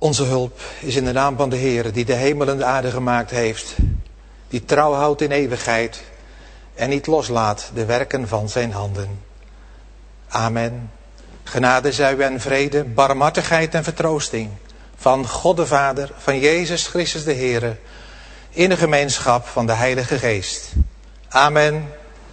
Onze hulp is in de naam van de Heer, die de hemel en de aarde gemaakt heeft, die trouw houdt in eeuwigheid en niet loslaat de werken van zijn handen. Amen. Genade zij u en vrede, barmhartigheid en vertroosting van God de Vader, van Jezus Christus de Heer, in de gemeenschap van de Heilige Geest. Amen.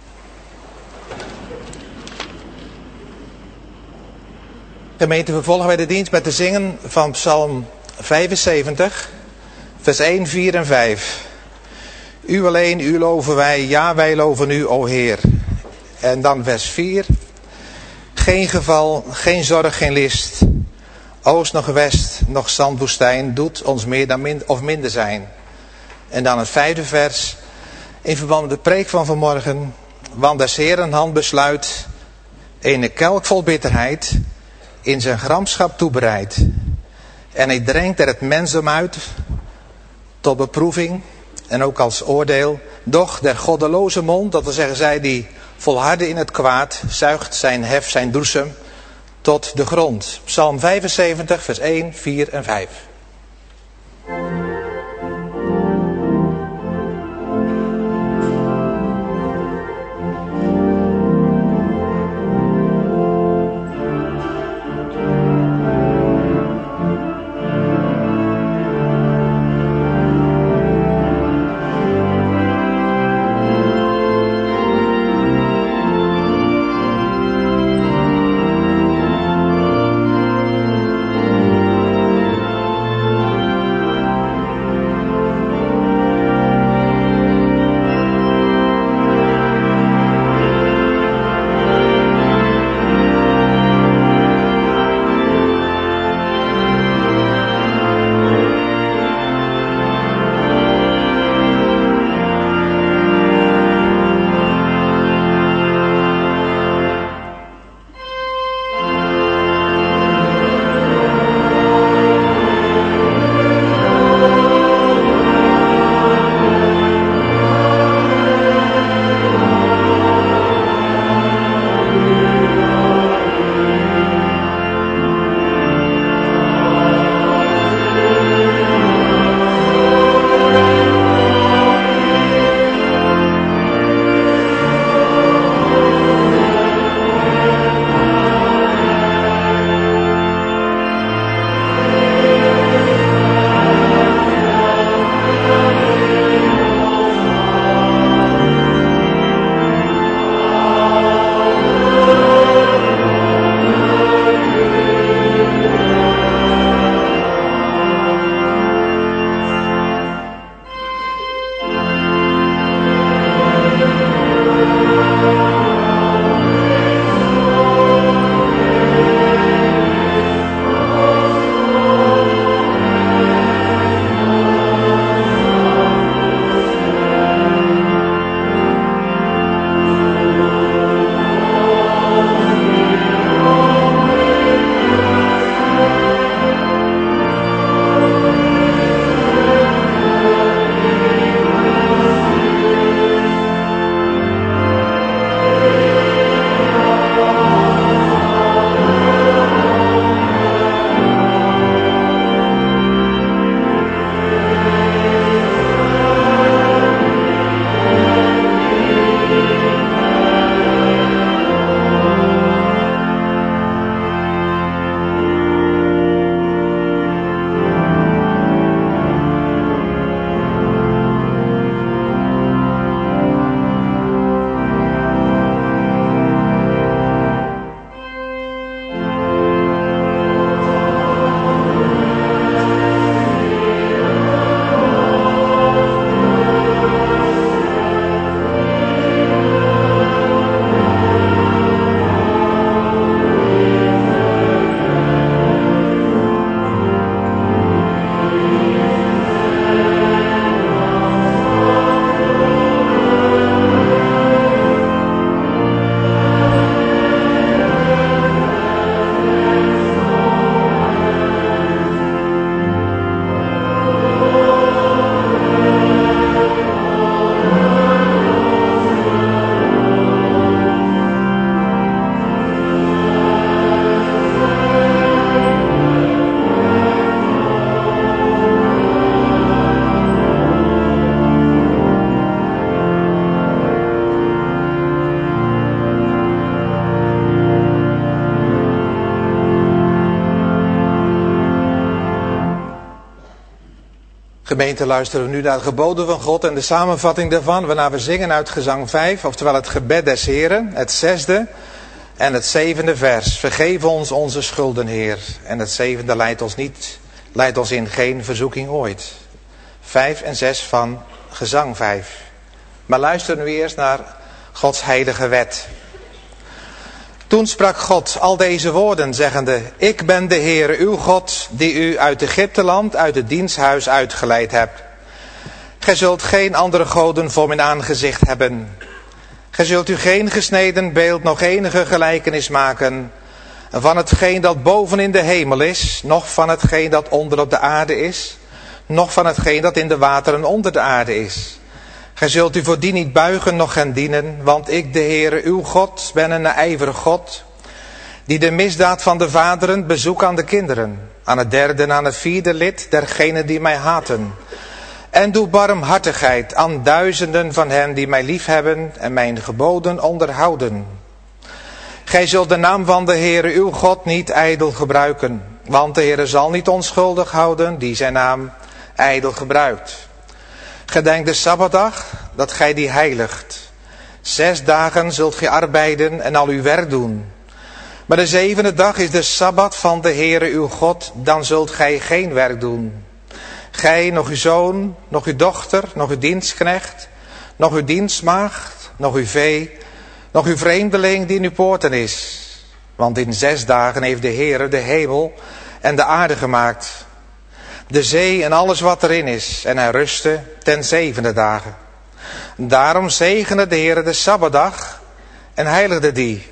Gemeente, vervolgen wij de dienst met te zingen van Psalm 75, vers 1, 4 en 5. U alleen, u loven wij, ja wij loven u, o Heer. En dan vers 4. Geen geval, geen zorg, geen list. Oost nog west, nog zandwoestijn, doet ons meer dan minder zijn. En dan het 5e vers, in verband met de preek van vanmorgen. Want des Heeren hand besluit, ene kelk vol bitterheid, in zijn gramschap toebereid. En hij drengt er het mensdom uit, tot beproeving en ook als oordeel. Doch der goddeloze mond, dat wil zeggen zij die volharden in het kwaad, zuigt zijn hef, zijn droesem, tot de grond. Psalm 75, vers 1, 4 en 5. Gemeente, luisteren we nu naar de geboden van God en de samenvatting daarvan, waarna we zingen uit gezang 5, oftewel het gebed des Heren, het 6e en het 7e vers. Vergeef ons onze schulden, Heer. En het 7e leidt ons in geen verzoeking ooit. 5 en 6 van gezang 5. Maar luister nu eerst naar Gods heilige wet. Toen sprak God al deze woorden, zeggende: Ik ben de Heere uw God, die u uit Egypteland, uit het diensthuis uitgeleid hebt. Gij zult geen andere goden voor mijn aangezicht hebben. Gij zult u geen gesneden beeld, nog enige gelijkenis maken van hetgeen dat boven in de hemel is, noch van hetgeen dat onder op de aarde is, noch van hetgeen dat in de wateren onder de aarde is. Gij zult u voor die niet buigen, noch hen dienen, want ik, de Heere, uw God, ben een ijverig God, die de misdaad van de vaderen bezoek aan de kinderen, aan het derde en aan het vierde lid dergenen die mij haten. En doe barmhartigheid aan duizenden van hen die mij liefhebben en mijn geboden onderhouden. Gij zult de naam van de Heere, uw God, niet ijdel gebruiken, want de Heere zal niet onschuldig houden die zijn naam ijdel gebruikt. Gedenk de Sabbatdag, dat gij die heiligt. 6 dagen zult gij arbeiden en al uw werk doen. Maar de 7e dag is de Sabbat van de Heere uw God, dan zult gij geen werk doen. Gij, nog uw zoon, nog uw dochter, nog uw dienstknecht, nog uw dienstmaagd, nog uw vee, nog uw vreemdeling die in uw poorten is. Want in 6 dagen heeft de Heere de hemel en de aarde gemaakt, de zee en alles wat erin is, en hij rustte ten 7e dagen. Daarom zegende de Heere de Sabbatdag en heiligde die.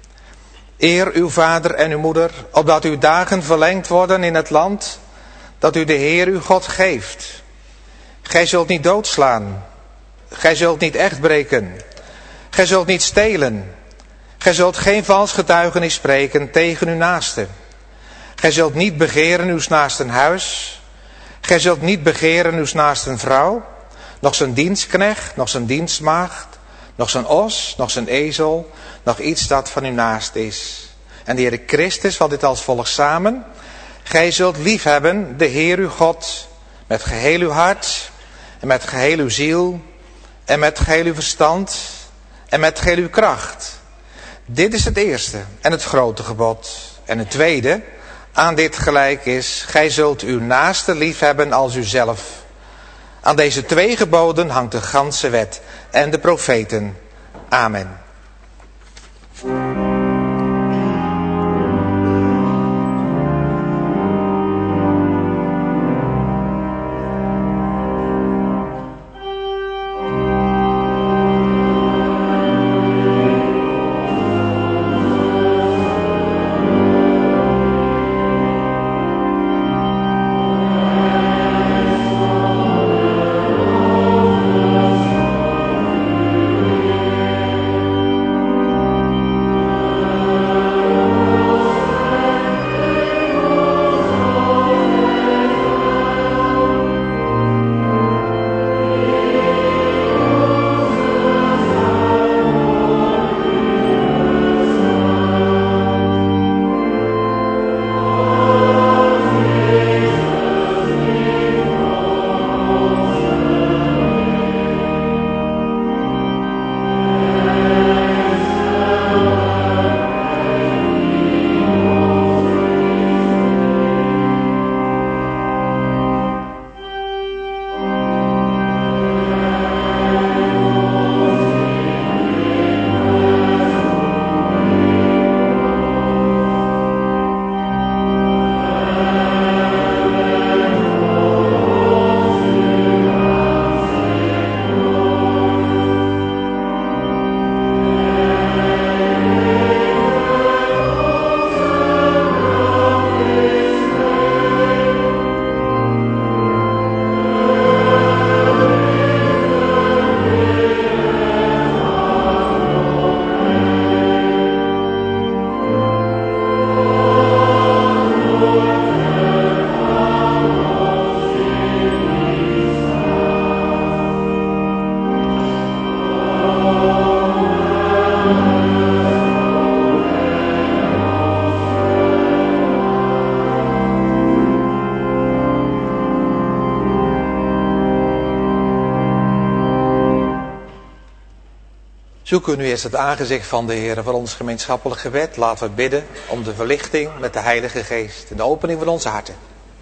Eer uw vader en uw moeder, opdat uw dagen verlengd worden in het land dat u de Heer uw God geeft. Gij zult niet doodslaan. Gij zult niet echt breken. Gij zult niet stelen. Gij zult geen vals getuigenis spreken tegen uw naaste. Gij zult niet begeren uw naasten huis. Gij zult niet begeren uw naasten vrouw, nog zijn dienstknecht, nog zijn dienstmaagd, nog zijn os, nog zijn ezel, nog iets dat van uw naast is. En de Heere Christus valt dit als volgt samen. Gij zult liefhebben de Heer uw God met geheel uw hart en met geheel uw ziel en met geheel uw verstand en met geheel uw kracht. Dit is het eerste en het grote gebod. En het tweede aan dit gelijk is: gij zult uw naaste liefhebben als uzelf. Aan deze 2 geboden hangt de ganse wet en de profeten. Amen. Zoeken we nu eerst het aangezicht van de Heer voor ons gemeenschappelijk gebed. Laten we bidden om de verlichting met de Heilige Geest en de opening van onze harten.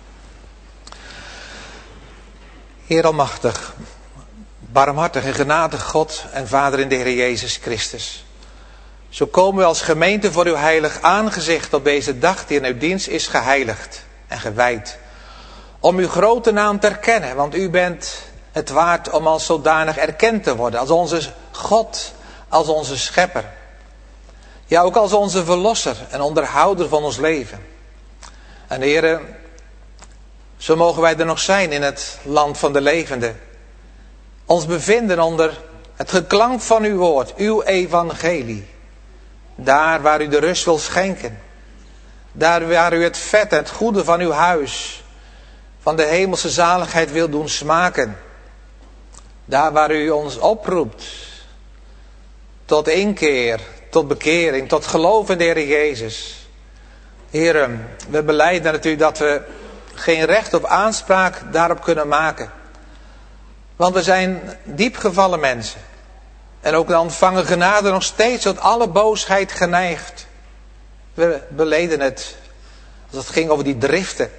Heer Almachtig, barmhartig en genadig God en Vader in de Heer Jezus Christus. Zo komen we als gemeente voor uw heilig aangezicht op deze dag die in uw dienst is geheiligd en gewijd. Om uw grote naam te erkennen, want u bent het waard om als zodanig erkend te worden. Als onze God, als onze schepper. Ja, ook als onze verlosser en onderhouder van ons leven. En Heere, zo mogen wij er nog zijn in het land van de levenden. Ons bevinden onder het geklank van uw woord, uw evangelie. Daar waar u de rust wil schenken. Daar waar u het vet en het goede van uw huis, van de hemelse zaligheid wil doen smaken. Daar waar u ons oproept tot inkeer, tot bekering, tot geloof in de Heer Jezus. Heer, we belijden natuurlijk dat we geen recht op aanspraak daarop kunnen maken. Want we zijn diep gevallen mensen. En ook de ontvangen genade nog steeds tot alle boosheid geneigd. We beleden het als het ging over die driften.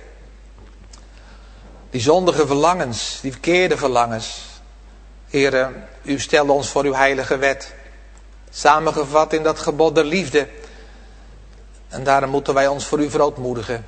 Die zondige verlangens, die verkeerde verlangens. Heer, u stelde ons voor uw heilige wet. Samengevat in dat gebod der liefde. En daarom moeten wij ons voor u verootmoedigen.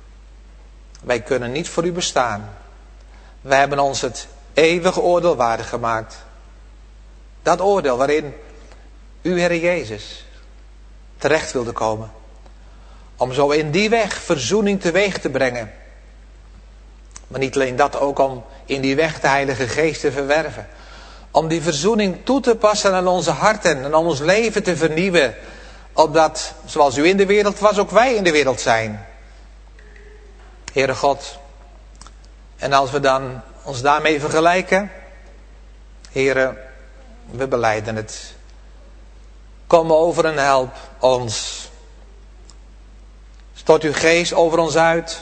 Wij kunnen niet voor u bestaan. Wij hebben ons het eeuwige oordeel waardig gemaakt. Dat oordeel waarin u, Heer Jezus, terecht wilde komen. Om zo in die weg verzoening teweeg te brengen. Maar niet alleen dat, ook om in die weg de Heilige Geest te verwerven. Om die verzoening toe te passen aan onze harten en om ons leven te vernieuwen. Opdat, zoals u in de wereld was, ook wij in de wereld zijn. Heere God. En als we dan ons daarmee vergelijken. Heere, we belijden het. Kom over en help ons. Stort uw geest over ons uit.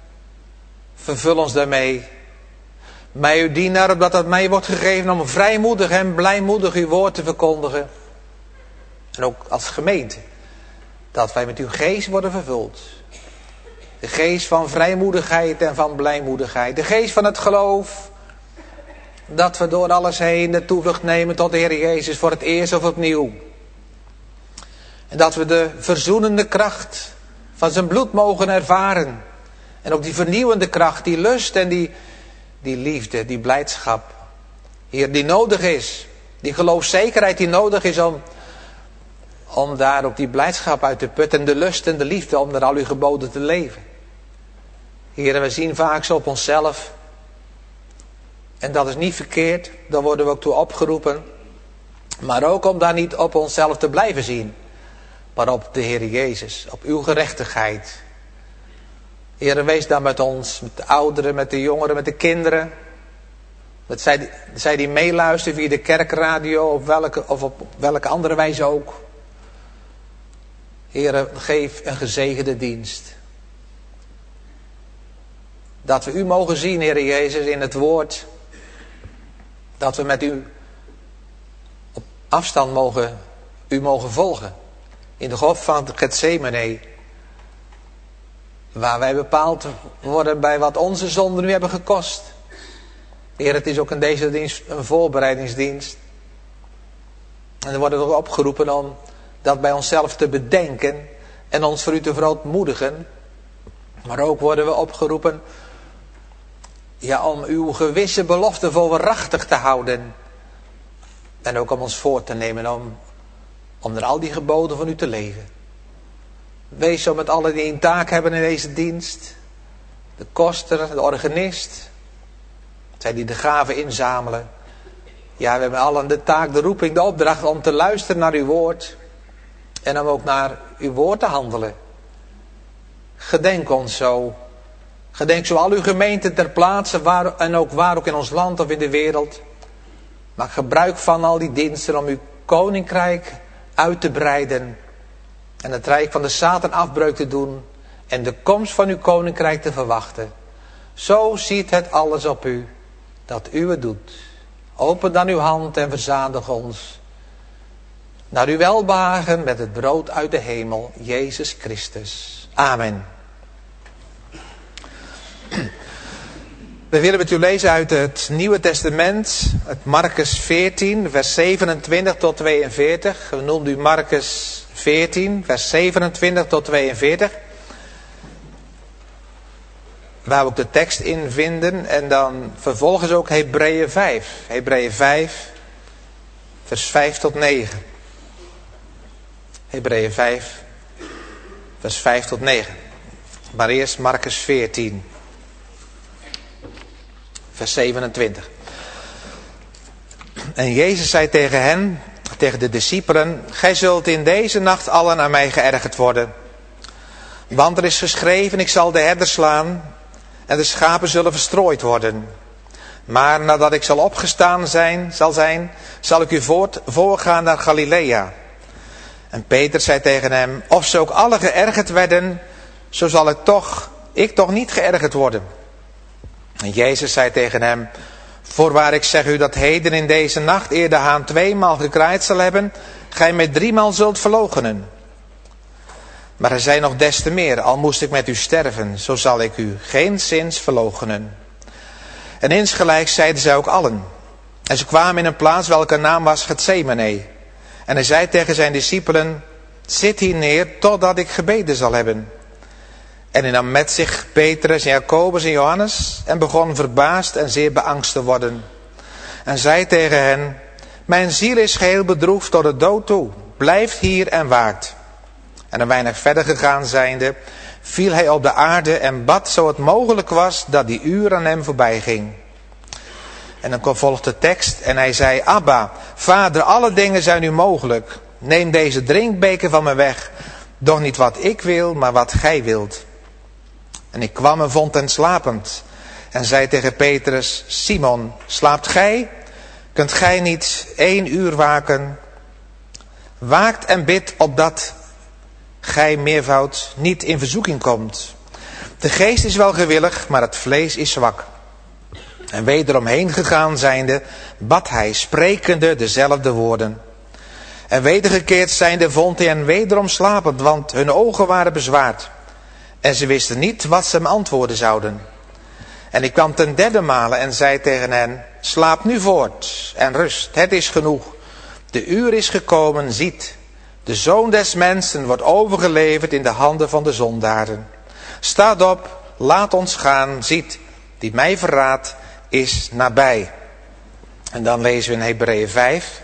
Vervul ons daarmee. Mij uw dienaar, opdat het mij wordt gegeven om vrijmoedig en blijmoedig uw woord te verkondigen. En ook als gemeente. Dat wij met uw geest worden vervuld. De geest van vrijmoedigheid en van blijmoedigheid. De geest van het geloof. Dat we door alles heen de toevlucht nemen tot de Heer Jezus voor het eerst of opnieuw. En dat we de verzoenende kracht van zijn bloed mogen ervaren. En ook die vernieuwende kracht, die lust en die liefde, die blijdschap. Heer, die nodig is. Die geloofszekerheid die nodig is om daar ook die blijdschap uit te putten. En de lust en de liefde om naar al uw geboden te leven. Heer, we zien vaak zo op onszelf. En dat is niet verkeerd. Daar worden we ook toe opgeroepen. Maar ook om daar niet op onszelf te blijven zien. Maar op de Heer Jezus. Op uw gerechtigheid. Heer, wees daar met ons. Met de ouderen, met de jongeren, met de kinderen. Met zij die meeluisteren via de kerkradio. Of op welke andere wijze ook. Heer, geef een gezegende dienst. Dat we u mogen zien, Heer Jezus, in het woord. Dat we met u op afstand mogen volgen. In de hof van Getsemane. Waar wij bepaald worden bij wat onze zonden nu hebben gekost. Heer, het is ook in deze dienst een voorbereidingsdienst. En dan worden we opgeroepen om dat bij onszelf te bedenken. En ons voor u te verootmoedigen. Maar ook worden we opgeroepen. Ja, om uw gewisse belofte voor waarachtig te houden. En ook om ons voor te nemen om naar al die geboden van u te leven. Wees zo met allen die een taak hebben in deze dienst. De koster, de organist. Zij die de gaven inzamelen. Ja, we hebben allen de taak, de roeping, de opdracht om te luisteren naar uw woord. En om ook naar uw woord te handelen. Gedenk ons zo. Gedenk zo al uw gemeenten ter plaatse waar ook in ons land of in de wereld. Maak gebruik van al die diensten om uw koninkrijk uit te breiden. En het rijk van de Satan afbreuk te doen. En de komst van uw koninkrijk te verwachten. Zo ziet het alles op u. Dat u het doet. Open dan uw hand en verzadig ons. naar uw welbehagen met het brood uit de hemel, Jezus Christus. Amen. We willen met u lezen uit het Nieuwe Testament, het Marcus 14, vers 27 tot 42. We noemen u Marcus 14, vers 27 tot 42. Waar we ook de tekst in vinden. En dan vervolgens ook Hebreeën 5. Hebreeën 5, vers 5 tot 9. Hebreeën 5, vers 5 tot 9. Maar eerst Marcus 14, vers 27. En Jezus zei tegen hen, tegen de discipelen: gij zult in deze nacht allen aan mij geërgerd worden. Want er is geschreven, ik zal de herder slaan en de schapen zullen verstrooid worden. Maar nadat ik zal opgestaan zijn, zal ik u voorgaan naar Galilea. En Peter zei tegen hem: of ze ook alle geërgerd werden, zo zal ik toch niet geërgerd worden. En Jezus zei tegen hem: voorwaar ik zeg u dat heden in deze nacht, eer de haan 2-maal gekraaid zal hebben, gij mij 3-maal zult verloochenen. Maar hij zei nog des te meer: al moest ik met u sterven, zo zal ik u geenszins verloochenen. En insgelijks zeiden zij ook allen. En ze kwamen in een plaats welke naam was Getsemane. En hij zei tegen zijn discipelen: zit hier neer totdat ik gebeden zal hebben. En hij nam met zich Petrus en Jacobus en Johannes en begon verbaasd en zeer beangst te worden. En zei tegen hen: mijn ziel is geheel bedroefd tot de dood toe. Blijft hier en waakt. En een weinig verder gegaan zijnde, viel hij op de aarde en bad zo het mogelijk was dat die uur aan hem voorbij ging. En dan volgt de tekst en hij zei: Abba, Vader, alle dingen zijn u mogelijk. Neem deze drinkbeker van me weg. Doch niet wat ik wil, maar wat gij wilt. En ik kwam en vond hen slapend. En zei tegen Petrus: Simon, slaapt gij? Kunt gij niet 1 uur waken? Waakt en bidt opdat gij meervoud niet in verzoeking komt. De geest is wel gewillig, maar het vlees is zwak. En wederom heen gegaan zijnde, bad hij, sprekende dezelfde woorden. En wedergekeerd zijnde vond hij hen wederom slapend, want hun ogen waren bezwaard. En ze wisten niet wat ze hem antwoorden zouden. En ik kwam ten 3e male en zei tegen hen: slaap nu voort en rust, het is genoeg. De uur is gekomen, ziet. De Zoon des Mensen wordt overgeleverd in de handen van de zondaren. Staat op, laat ons gaan, ziet, die mij verraadt is nabij. En dan lezen we in Hebreeën 5.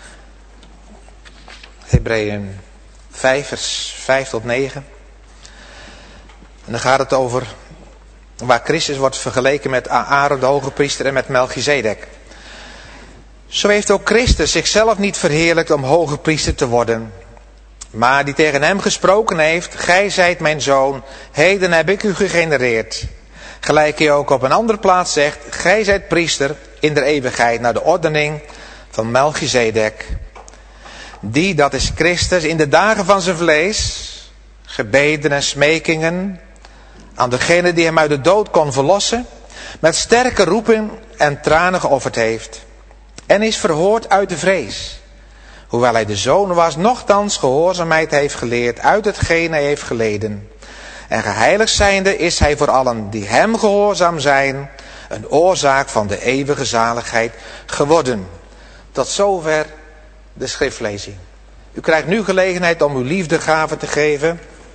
Hebreeën 5 vers 5 tot 9. En dan gaat het over waar Christus wordt vergeleken met Aaron de hoge priester en met Melchizedek. Zo heeft ook Christus zichzelf niet verheerlijkt om hoge priester te worden. Maar die tegen hem gesproken heeft: gij zijt mijn zoon, heden heb ik u gegenereerd. Gelijk hij ook op een andere plaats zegt: gij zijt priester in der eeuwigheid naar de ordening van Melchizedek. Die, dat is Christus, in de dagen van zijn vlees gebeden en smekingen aan degene die hem uit de dood kon verlossen, met sterke roepen en tranen geofferd heeft. En is verhoord uit de vrees. Hoewel hij de zoon was, nochtans gehoorzaamheid heeft geleerd uit hetgeen hij heeft geleden. En geheiligd zijnde is hij voor allen die hem gehoorzaam zijn, een oorzaak van de eeuwige zaligheid geworden. Tot zover de schriftlezing. U krijgt nu gelegenheid om uw liefdegave te geven.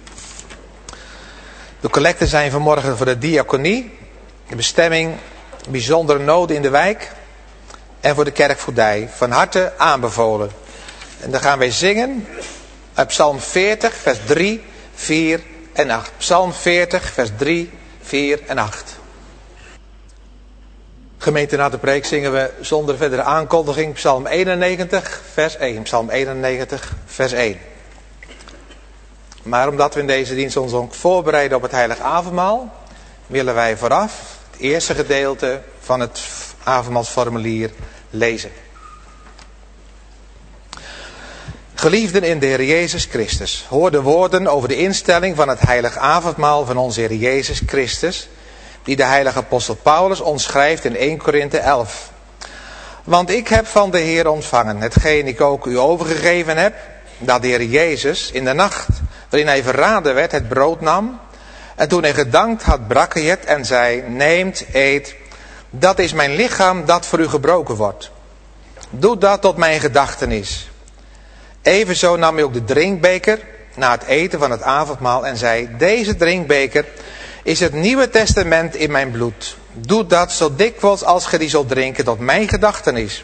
De collecten zijn vanmorgen voor de diaconie, de bestemming bijzondere noden in de wijk en voor de kerkvoogdij. Van harte aanbevolen. En dan gaan wij zingen uit Psalm 40, vers 3, 4 en 8. Psalm 40, vers 3, 4 en 8. Gemeente, na de preek zingen we zonder verdere aankondiging Psalm 91, vers 1. Psalm 91, vers 1. Maar omdat we in deze dienst ons ook voorbereiden op het heilig avondmaal, willen wij vooraf het eerste gedeelte van het avondmaalsformulier lezen. Geliefden in de Heer Jezus Christus, hoor de woorden over de instelling van het heilig avondmaal van onze Heer Jezus Christus, die de heilige apostel Paulus ons schrijft in 1 Korinthe 11. Want ik heb van de Heer ontvangen, hetgeen ik ook u overgegeven heb, dat de Heer Jezus in de nacht waarin hij verraden werd, het brood nam. En toen hij gedankt had, brak hij het en zei, neemt, eet, dat is mijn lichaam dat voor u gebroken wordt. Doe dat tot mijn gedachtenis. Evenzo nam hij ook de drinkbeker na het eten van het avondmaal en zei, deze drinkbeker is het Nieuwe Testament in mijn bloed. Doe dat zo dikwijls als ge die zult drinken tot mijn gedachtenis.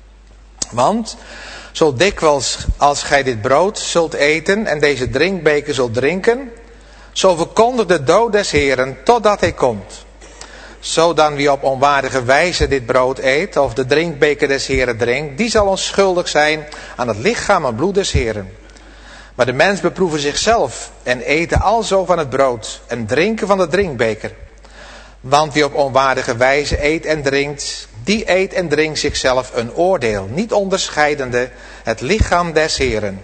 Want zo dikwijls als gij dit brood zult eten en deze drinkbeker zult drinken, zo verkondigt de dood des Heeren totdat hij komt. Zo dan wie op onwaardige wijze dit brood eet of de drinkbeker des Heeren drinkt, die zal onschuldig zijn aan het lichaam en bloed des Heeren. Maar de mens beproeven zichzelf en eten alzo van het brood en drinken van de drinkbeker. Want wie op onwaardige wijze eet en drinkt, die eet en drinkt zichzelf een oordeel, niet onderscheidende het lichaam des Heeren.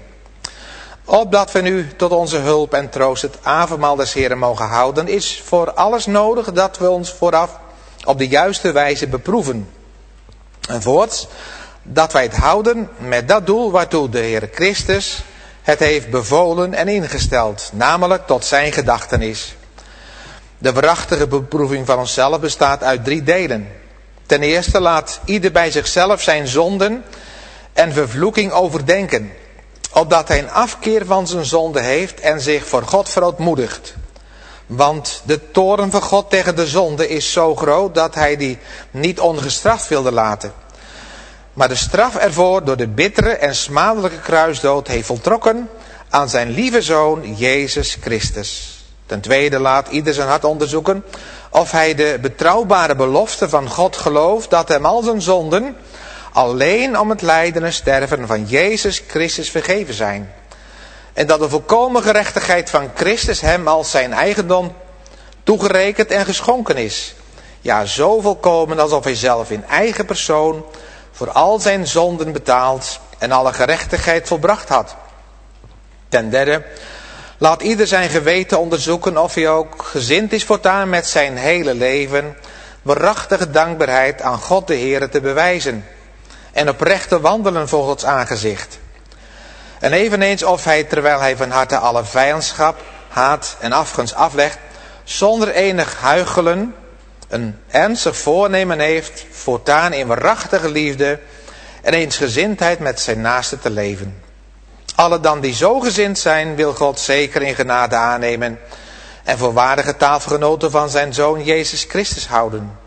Opdat we nu tot onze hulp en troost het avondmaal des Heeren mogen houden, is voor alles nodig dat we ons vooraf op de juiste wijze beproeven. En voorts, dat wij het houden met dat doel waartoe de Heer Christus het heeft bevolen en ingesteld, namelijk tot zijn gedachtenis. De waarachtige beproeving van onszelf bestaat uit 3 delen. Ten eerste laat ieder bij zichzelf zijn zonden en vervloeking overdenken, opdat hij een afkeer van zijn zonde heeft en zich voor God verootmoedigt. Want de toorn van God tegen de zonde is zo groot dat hij die niet ongestraft wilde laten. Maar de straf ervoor door de bittere en smadelijke kruisdood heeft voltrokken aan zijn lieve Zoon Jezus Christus. Ten tweede laat ieder zijn hart onderzoeken of hij de betrouwbare belofte van God gelooft dat hem al zijn zonden alleen om het lijden en sterven van Jezus Christus vergeven zijn. En dat de volkomen gerechtigheid van Christus hem als zijn eigendom toegerekend en geschonken is. Ja, zo volkomen alsof hij zelf in eigen persoon voor al zijn zonden betaald en alle gerechtigheid volbracht had. Ten derde, laat ieder zijn geweten onderzoeken of hij ook gezind is voortaan met zijn hele leven waarachtige dankbaarheid aan God de Heere te bewijzen en oprecht te wandelen voor Gods aangezicht. En eveneens of hij, terwijl hij van harte alle vijandschap, haat en afgunst aflegt, zonder enig huichelen een ernstig voornemen heeft voortaan in waarachtige liefde en eensgezindheid met zijn naaste te leven. Alle dan die zo gezind zijn, wil God zeker in genade aannemen en voor waardige tafelgenoten van zijn Zoon Jezus Christus houden.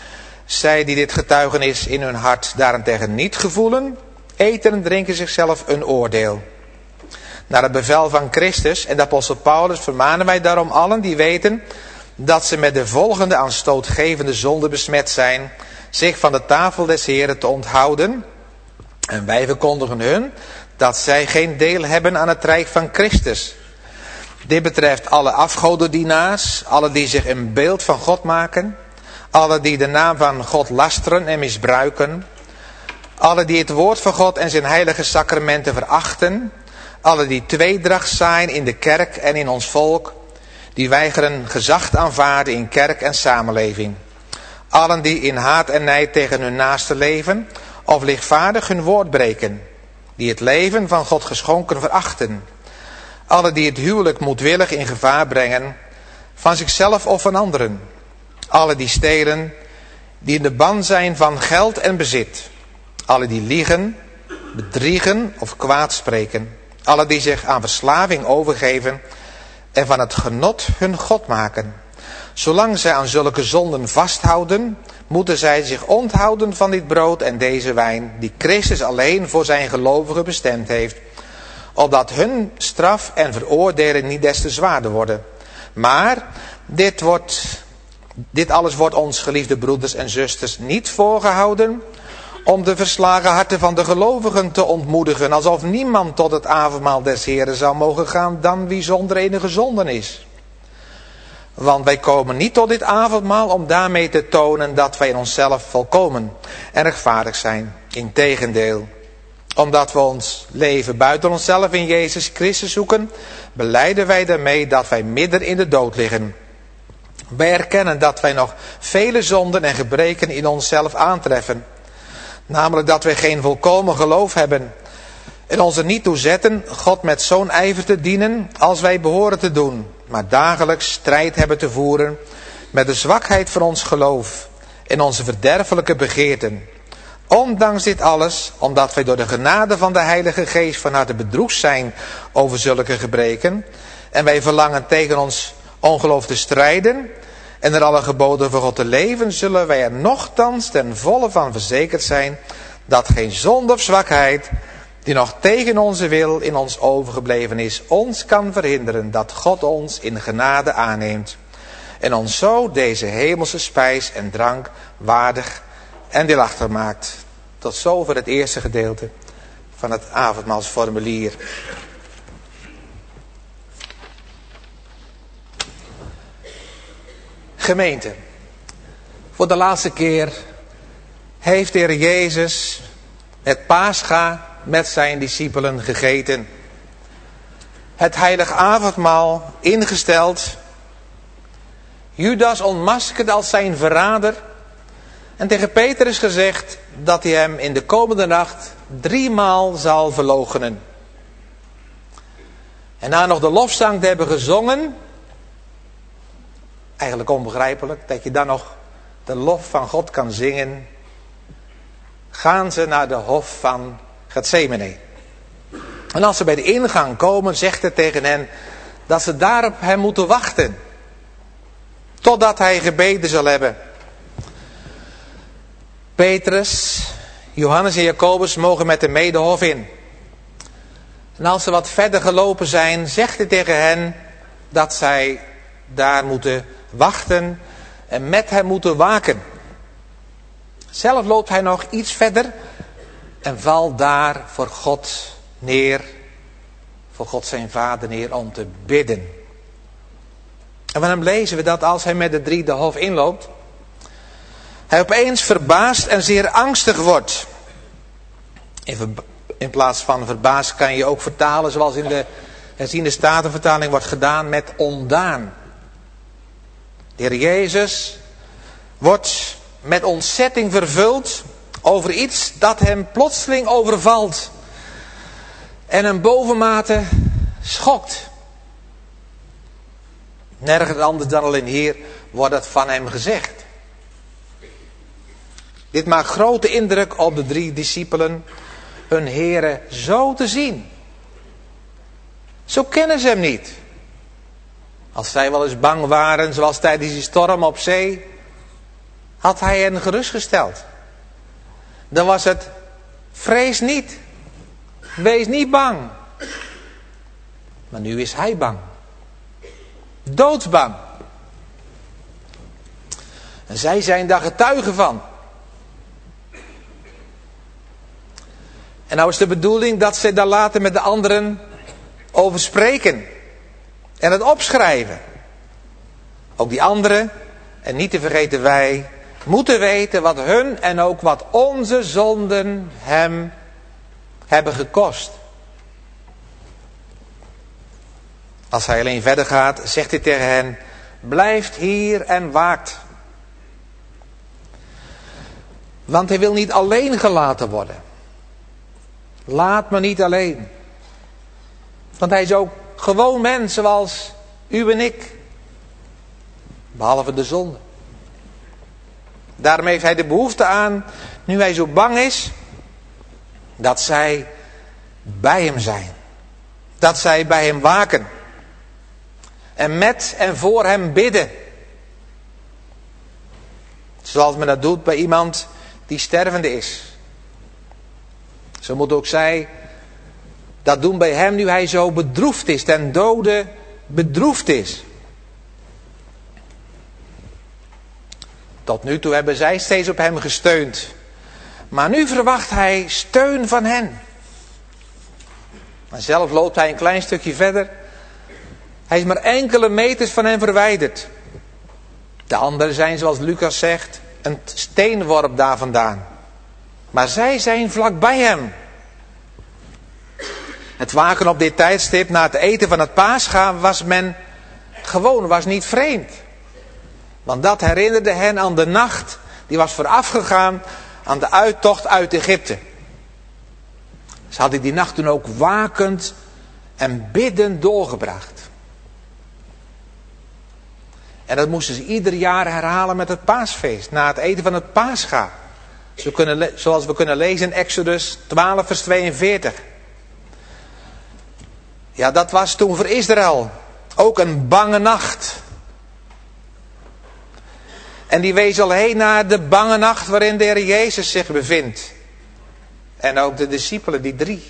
Zij die dit getuigenis in hun hart daarentegen niet gevoelen, eten en drinken zichzelf een oordeel. Naar het bevel van Christus en de apostel Paulus vermanen wij daarom allen die weten dat ze met de volgende aanstootgevende zonde besmet zijn, zich van de tafel des Heren te onthouden. En wij verkondigen hun dat zij geen deel hebben aan het rijk van Christus. Dit betreft alle afgodendienaars, alle die zich een beeld van God maken, alle die de naam van God lasteren en misbruiken, alle die het woord van God en zijn heilige sacramenten verachten, alle die tweedracht zaaien in de kerk en in ons volk, die weigeren gezag te aanvaarden in kerk en samenleving. Allen die in haat en nijd tegen hun naaste leven of lichtvaardig hun woord breken, die het leven van God geschonken verachten. Alle die het huwelijk moedwillig in gevaar brengen, van zichzelf of van anderen. Alle die stelen, die in de ban zijn van geld en bezit. Alle die liegen, bedriegen of kwaad spreken. Alle die zich aan verslaving overgeven en van het genot hun God maken. Zolang zij aan zulke zonden vasthouden, moeten zij zich onthouden van dit brood en deze wijn, die Christus alleen voor zijn gelovigen bestemd heeft, opdat hun straf en veroordeling niet des te zwaarder worden. Maar dit alles wordt ons, geliefde broeders en zusters, niet voorgehouden om de verslagen harten van de gelovigen te ontmoedigen, alsof niemand tot het avondmaal des Heren zou mogen gaan dan wie zonder enige zonden is. Want wij komen niet tot dit avondmaal om daarmee te tonen dat wij in onszelf volkomen en rechtvaardig zijn. Integendeel, omdat we ons leven buiten onszelf in Jezus Christus zoeken, belijden wij daarmee dat wij midden in de dood liggen. Wij erkennen dat wij nog vele zonden en gebreken in onszelf aantreffen. Namelijk dat wij geen volkomen geloof hebben en ons er niet toe zetten God met zo'n ijver te dienen als wij behoren te doen, maar dagelijks strijd hebben te voeren met de zwakheid van ons geloof en onze verderfelijke begeerten. Ondanks dit alles, omdat wij door de genade van de Heilige Geest van harte bedroefd zijn over zulke gebreken, en wij verlangen tegen ons ongeloof te strijden en er alle geboden voor God te leven, zullen wij er nochtans ten volle van verzekerd zijn dat geen zonde of zwakheid die nog tegen onze wil in ons overgebleven is, ons kan verhinderen dat God ons in genade aanneemt en ons zo deze hemelse spijs en drank waardig en deelachtig maakt. Tot zover het eerste gedeelte van het avondmaalsformulier. Gemeente, voor de laatste keer heeft de Heer Jezus het Pascha met zijn discipelen gegeten. Het heilige avondmaal ingesteld. Judas ontmaskerd als zijn verrader. En tegen Petrus gezegd dat hij hem in de komende nacht 3 maal zal verloochenen. En na nog de lofzang te hebben gezongen, eigenlijk onbegrijpelijk dat je dan nog de lof van God kan zingen, gaan ze naar de hof van Getsemane. En als ze bij de ingang komen, zegt hij tegen hen dat ze daar op hem moeten wachten, totdat hij gebeden zal hebben. Petrus, Johannes en Jacobus mogen met hem mee de hof in. En als ze wat verder gelopen zijn, zegt hij tegen hen dat zij daar moeten wachten en met hem moeten waken. Zelf loopt hij nog iets verder en valt daar voor God neer, voor God zijn Vader neer om te bidden. En van hem lezen we dat als hij met de 3 de hof inloopt, hij opeens verbaasd en zeer angstig wordt. In plaats van verbaasd kan je ook vertalen zoals in de herziende statenvertaling wordt gedaan met ondaan. De Heer Jezus wordt met ontzetting vervuld over iets dat hem plotseling overvalt en hem bovenmate schokt. Nergens anders dan alleen hier wordt het van hem gezegd. Dit maakt grote indruk op de 3 discipelen, hun Here zo te zien. Zo kennen ze hem niet. Als zij wel eens bang waren, zoals tijdens die storm op zee, had hij hen gerustgesteld. Dan was het, vrees niet, wees niet bang. Maar nu is hij bang. Doodsbang. En zij zijn daar getuigen van. En nou is de bedoeling dat ze daar later met de anderen over spreken. En het opschrijven. Ook die anderen, en niet te vergeten wij, moeten weten wat hun en ook wat onze zonden hem hebben gekost. Als hij alleen verder gaat, zegt hij tegen hen, blijft hier en waakt. Want hij wil niet alleen gelaten worden. Laat me niet alleen. Want hij is ook gewoon mens zoals u en ik. Behalve de zonde. Daarom heeft hij de behoefte aan, nu hij zo bang is, dat zij bij hem zijn. Dat zij bij hem waken. En met en voor hem bidden. Zoals men dat doet bij iemand die stervende is. Zo moet ook zij dat doen bij hem nu hij zo bedroefd is, ten dode bedroefd is. Tot nu toe hebben zij steeds op hem gesteund. Maar nu verwacht hij steun van hen. Maar zelf loopt hij een klein stukje verder. Hij is maar enkele meters van hen verwijderd. De anderen zijn, zoals Lucas zegt, een steenworp daar vandaan. Maar zij zijn vlakbij hem. Het waken op dit tijdstip na het eten van het Pascha was men gewoon, was niet vreemd. Want dat herinnerde hen aan de nacht die was voorafgegaan aan de uittocht uit Egypte. Ze hadden die nacht toen ook wakend en biddend doorgebracht. En dat moesten ze ieder jaar herhalen met het paasfeest, na het eten van het paascha. Zoals we kunnen lezen in Exodus 12 vers 42. Ja, dat was toen voor Israël ook een bange nacht. En die wees al heen naar de bange nacht waarin de Heer Jezus zich bevindt. En ook de discipelen, die 3.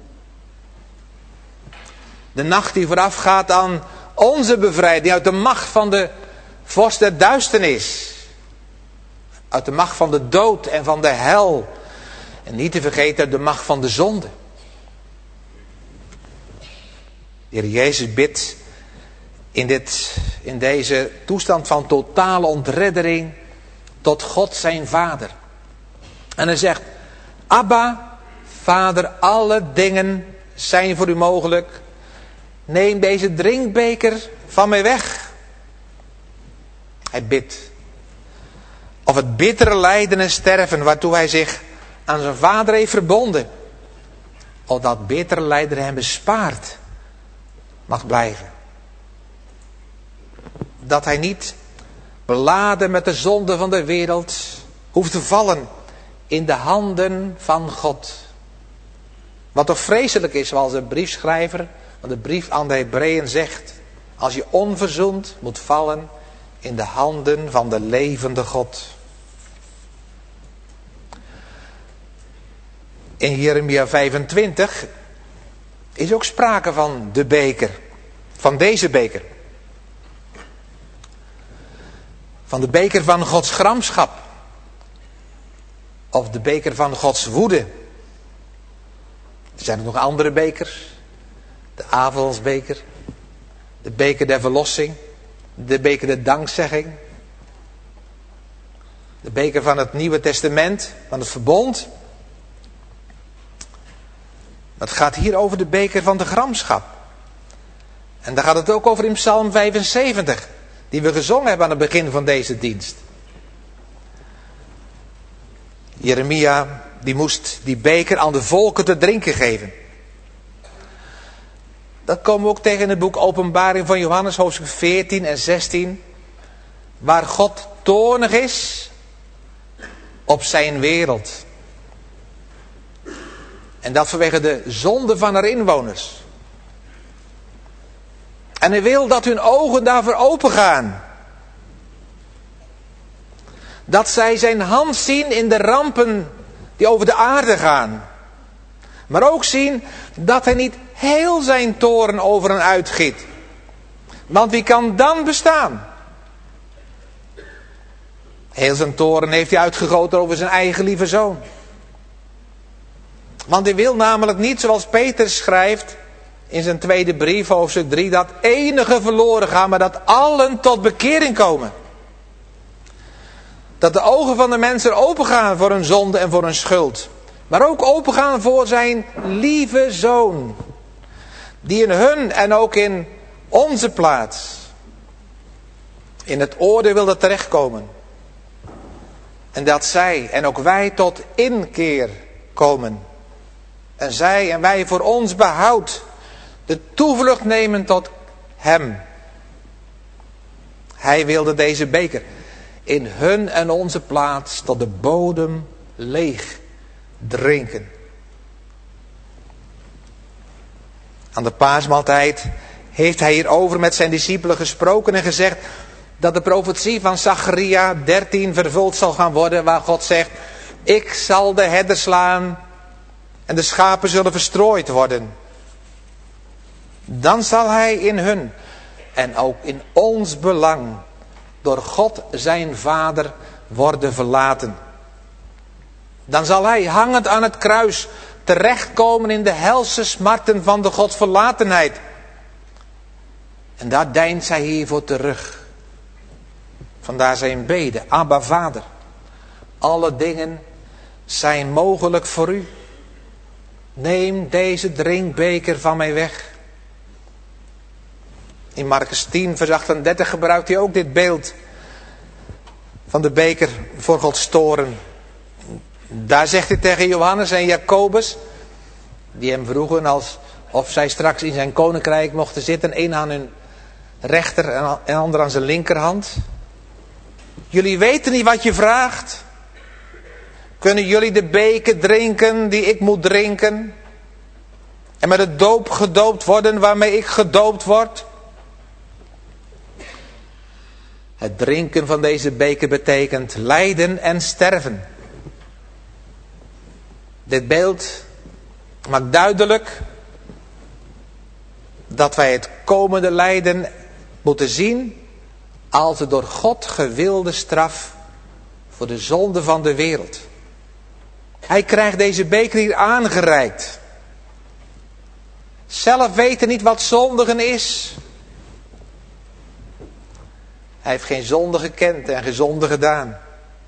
De nacht die voorafgaat aan onze bevrijding uit de macht van de vorst der duisternis. Uit de macht van de dood en van de hel. En niet te vergeten uit de macht van de zonde. De Heer Jezus bidt in deze toestand van totale ontreddering tot God zijn Vader. En hij zegt: Abba, Vader, alle dingen zijn voor u mogelijk. Neem deze drinkbeker van mij weg. Hij bidt. Of het bittere lijden en sterven waartoe hij zich aan zijn Vader heeft verbonden. Of dat bittere lijden hem bespaard mag blijven. Dat hij niet beladen met de zonde van de wereld hoeft te vallen in de handen van God. Wat toch vreselijk is, zoals de briefschrijver van de brief aan de Hebreeën zegt. Als je onverzoend moet vallen in de handen van de levende God. In Jeremia 25 is ook sprake van de beker. Van deze beker. Van de beker van Gods gramschap. Of de beker van Gods woede. Er zijn er nog andere bekers. De avondsbeker. De beker der verlossing. De beker der dankzegging. De beker van het Nieuwe Testament. Van het verbond. Het gaat hier over de beker van de gramschap. En daar gaat het ook over in Psalm 75. Die we gezongen hebben aan het begin van deze dienst. Jeremia die moest die beker aan de volken te drinken geven. Dat komen we ook tegen in het boek Openbaring van Johannes, hoofdstuk 14 en 16. Waar God toornig is op zijn wereld. En dat vanwege de zonde van haar inwoners. En hij wil dat hun ogen daarvoor opengaan. Dat zij zijn hand zien in de rampen die over de aarde gaan. Maar ook zien dat hij niet heel zijn toorn over hen uitgiet. Want wie kan dan bestaan? Heel zijn toorn heeft hij uitgegoten over zijn eigen lieve zoon. Want hij wil namelijk niet, zoals Peter schrijft in zijn tweede brief, hoofdstuk 3, dat enige verloren gaan, maar dat allen tot bekering komen. Dat de ogen van de mensen opengaan voor hun zonde en voor hun schuld. Maar ook opengaan voor zijn lieve zoon. Die in hun en ook in onze plaats in het oordeel wilde terechtkomen. En dat zij en ook wij tot inkeer komen. En zij en wij voor ons behoud de toevlucht nemen tot hem. Hij wilde deze beker in hun en onze plaats tot de bodem leeg drinken. Aan de paasmaaltijd heeft hij hierover met zijn discipelen gesproken en gezegd dat de profetie van Zacharia 13 vervuld zal gaan worden, waar God zegt: ik zal de herder slaan en de schapen zullen verstrooid worden. Dan zal hij in hun en ook in ons belang door God zijn Vader worden verlaten. Dan zal hij hangend aan het kruis terechtkomen in de helse smarten van de Godverlatenheid. En daar deint zij hiervoor terug. Vandaar zijn bede: Abba Vader, alle dingen zijn mogelijk voor u. Neem deze drinkbeker van mij weg. In Markus 10 vers 38 gebruikt hij ook dit beeld van de beker voor Gods toorn. Daar zegt hij tegen Johannes en Jacobus, die hem vroegen of zij straks in zijn koninkrijk mochten zitten, een aan hun rechter en ander aan zijn linkerhand. Jullie weten niet wat je vraagt. Kunnen jullie de beker drinken die ik moet drinken? En met de doop gedoopt worden waarmee ik gedoopt word? Het drinken van deze beker betekent lijden en sterven. Dit beeld maakt duidelijk dat wij het komende lijden moeten zien als de door God gewilde straf voor de zonde van de wereld. Hij krijgt deze beker hier aangereikt. Zelf weten niet wat zondigen is. Hij heeft geen zonde gekend en geen zonde gedaan.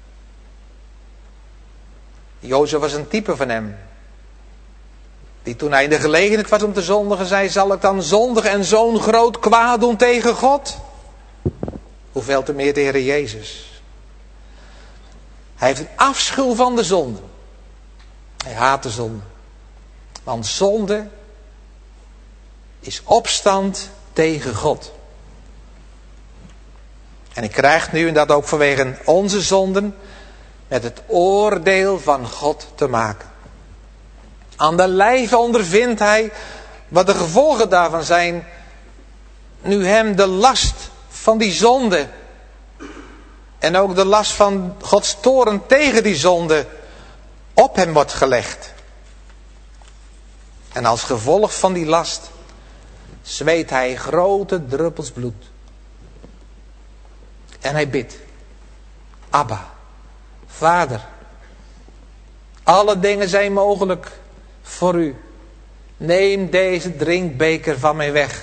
Jozef was een type van hem. Die toen hij in de gelegenheid was om te zondigen, zei: zal ik dan zondigen en zo'n groot kwaad doen tegen God? Hoeveel te meer de Heer Jezus. Hij heeft een afschuw van de zonde. Hij haat de zonde. Want zonde is opstand tegen God. En hij krijgt nu, en dat ook vanwege onze zonden, met het oordeel van God te maken. Aan de lijve ondervindt hij wat de gevolgen daarvan zijn, nu hem de last van die zonde en ook de last van Gods toorn tegen die zonde op hem wordt gelegd. En als gevolg van die last zweet hij grote druppels bloed. En hij bidt: Abba, Vader, alle dingen zijn mogelijk voor u. Neem deze drinkbeker van mij weg.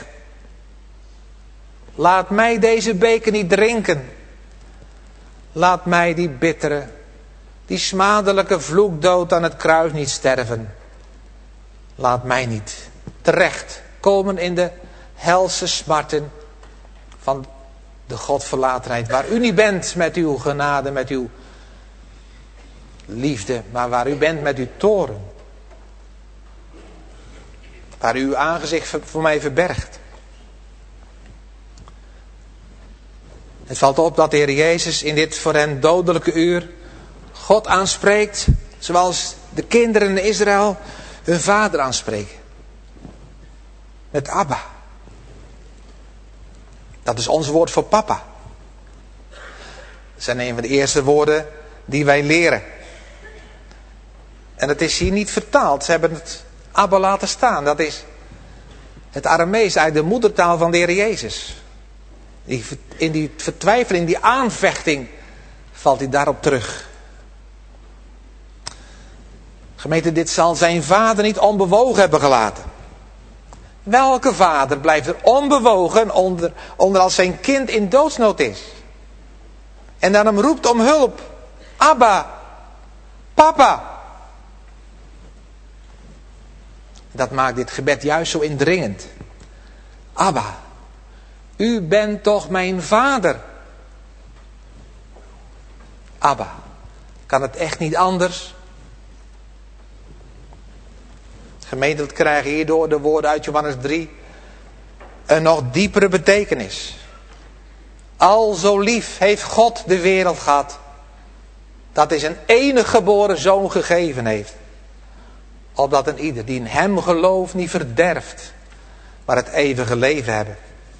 Laat mij deze beker niet drinken. Laat mij die bittere, die smadelijke vloekdood aan het kruis niet sterven. Laat mij niet terecht komen in de helse smarten van de Godverlatenheid, waar u niet bent met uw genade, met uw liefde, maar waar u bent met uw toorn. Waar u uw aangezicht voor mij verbergt. Het valt op dat de Heer Jezus in dit voor hen dodelijke uur God aanspreekt, zoals de kinderen in Israël hun vader aanspreken. Met Abba. Dat is ons woord voor papa. Dat zijn een van de eerste woorden die wij leren. En het is hier niet vertaald. Ze hebben het Abba laten staan. Dat is het Aramees, uit de moedertaal van de Heer Jezus. In die vertwijfeling, in die aanvechting valt hij daarop terug. Gemeente, dit zal zijn vader niet onbewogen hebben gelaten. Welke vader blijft er onbewogen onder als zijn kind in doodsnood is? En dan hem roept om hulp. Abba, papa. Dat maakt dit gebed juist zo indringend. Abba, u bent toch mijn vader? Abba, kan het echt niet anders? Gemeente, dat krijgen hierdoor de woorden uit Johannes 3 een nog diepere betekenis. Al zo lief heeft God de wereld gehad, dat hij zijn enige geboren zoon gegeven heeft. Opdat een ieder die in hem gelooft niet verderft, maar het eeuwige leven hebben.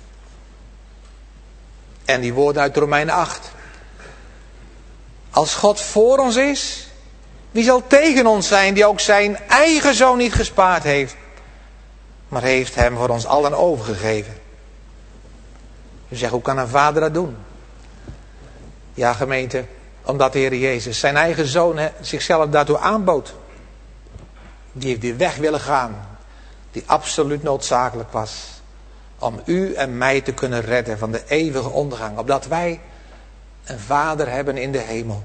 En die woorden uit Romeinen 8. Als God voor ons is, wie zal tegen ons zijn, die ook zijn eigen zoon niet gespaard heeft, maar heeft hem voor ons allen overgegeven. U zegt, hoe kan een vader dat doen? Ja, gemeente, omdat de Heer Jezus zijn eigen zoon zichzelf daartoe aanbood. Die heeft die weg willen gaan, die absoluut noodzakelijk was, om u en mij te kunnen redden van de eeuwige ondergang, opdat wij een vader hebben in de hemel.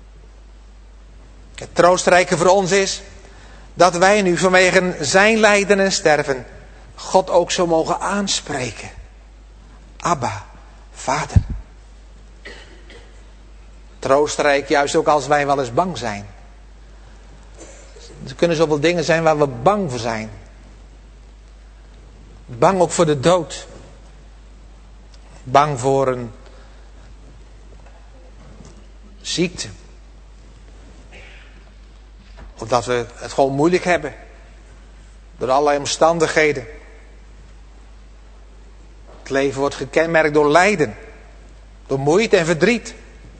Het troostrijke voor ons is dat wij nu vanwege zijn lijden en sterven God ook zo mogen aanspreken. Abba, Vader. Troostrijk juist ook als wij wel eens bang zijn. Er kunnen zoveel dingen zijn waar we bang voor zijn. Bang ook voor de dood. Bang voor een ziekte. Of dat we het gewoon moeilijk hebben. Door allerlei omstandigheden. Het leven wordt gekenmerkt door lijden. Door moeite en verdriet.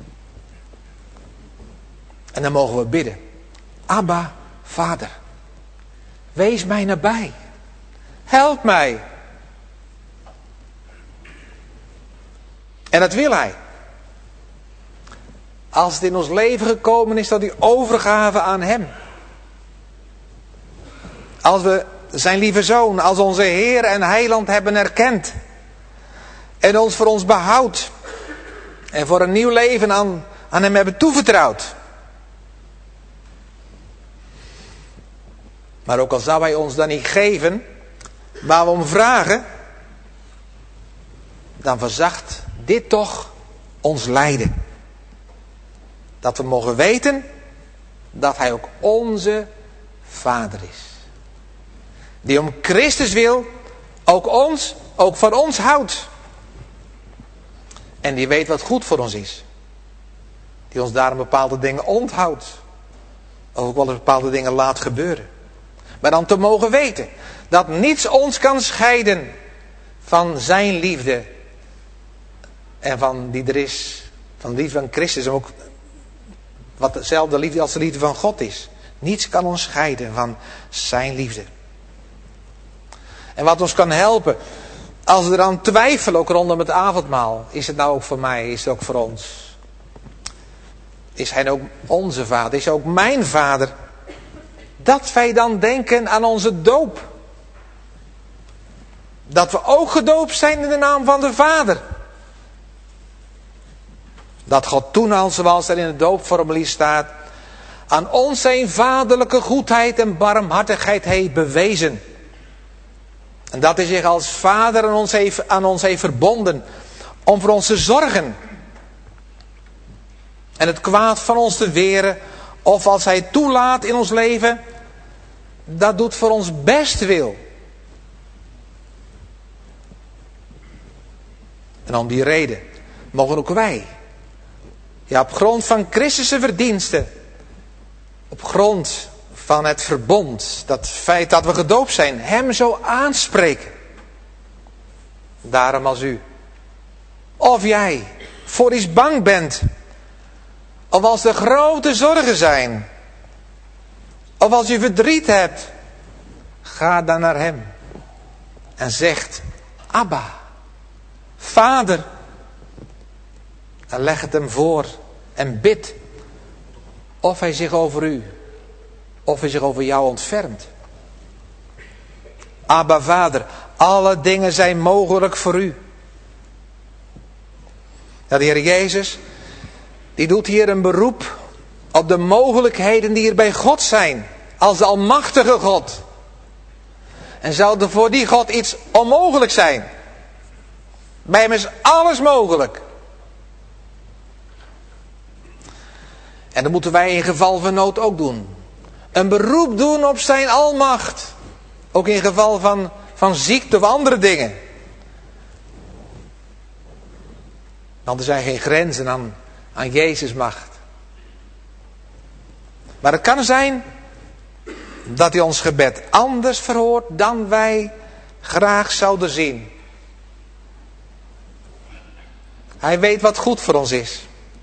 En dan mogen we bidden. Abba, Vader. Wees mij nabij. Help mij. En dat wil Hij. Als het in ons leven gekomen is tot die overgave aan Hem. Als we zijn lieve Zoon als onze Heer en Heiland hebben erkend. En ons voor ons behoud. En voor een nieuw leven aan Hem hebben toevertrouwd. Maar ook al zou Hij ons dan niet geven waar we om vragen. Dan verzacht dit toch ons lijden. Dat we mogen weten dat Hij ook onze Vader is. Die om Christus wil ook van ons houdt. En die weet wat goed voor ons is. Die ons daarom bepaalde dingen onthoudt. Of ook wel eens bepaalde dingen laat gebeuren. Maar dan te mogen weten dat niets ons kan scheiden van zijn liefde. En van die er is. Van de liefde van Christus. En ook wat dezelfde liefde als de liefde van God is. Niets kan ons scheiden van zijn liefde. En wat ons kan helpen. Als we eraan twijfelen, ook rondom het avondmaal. Is het nou ook voor mij? Is het ook voor ons? Is Hij ook onze Vader? Is Hij ook mijn Vader? Dat wij dan denken aan onze doop. Dat we ook gedoopt zijn in de naam van de Vader. Dat God toen al, zoals er in het doopformulier staat, aan ons zijn vaderlijke goedheid en barmhartigheid heeft bewezen. En dat Hij zich als Vader aan ons heeft verbonden. Om voor ons te zorgen. En het kwaad van ons te weren. Of als Hij toelaat in ons leven. Dat doet voor ons bestwil. En om die reden mogen ook wij. Ja, op grond van Christus' verdiensten. Op grond van het verbond. Dat feit dat we gedoopt zijn. Hem zo aanspreken. Daarom als u. Of jij voor iets bang bent. Of als er grote zorgen zijn. Of als je verdriet hebt. Ga dan naar Hem. En zegt. Abba. Vader. En leg het Hem voor. En bid. Of Hij zich over u. Of Hij zich over jou ontfermt. Abba Vader. Alle dingen zijn mogelijk voor u. Ja, de Heer Jezus. Die doet hier een beroep. Op de mogelijkheden die er bij God zijn. Als de almachtige God. En zou er voor die God iets onmogelijk zijn? Bij Hem is alles mogelijk. En dat moeten wij in geval van nood ook doen. Een beroep doen op zijn almacht. Ook in geval van ziekte of andere dingen. Want er zijn geen grenzen aan Jezus' macht. Maar het kan zijn dat Hij ons gebed anders verhoort dan wij graag zouden zien. Hij weet wat goed voor ons is.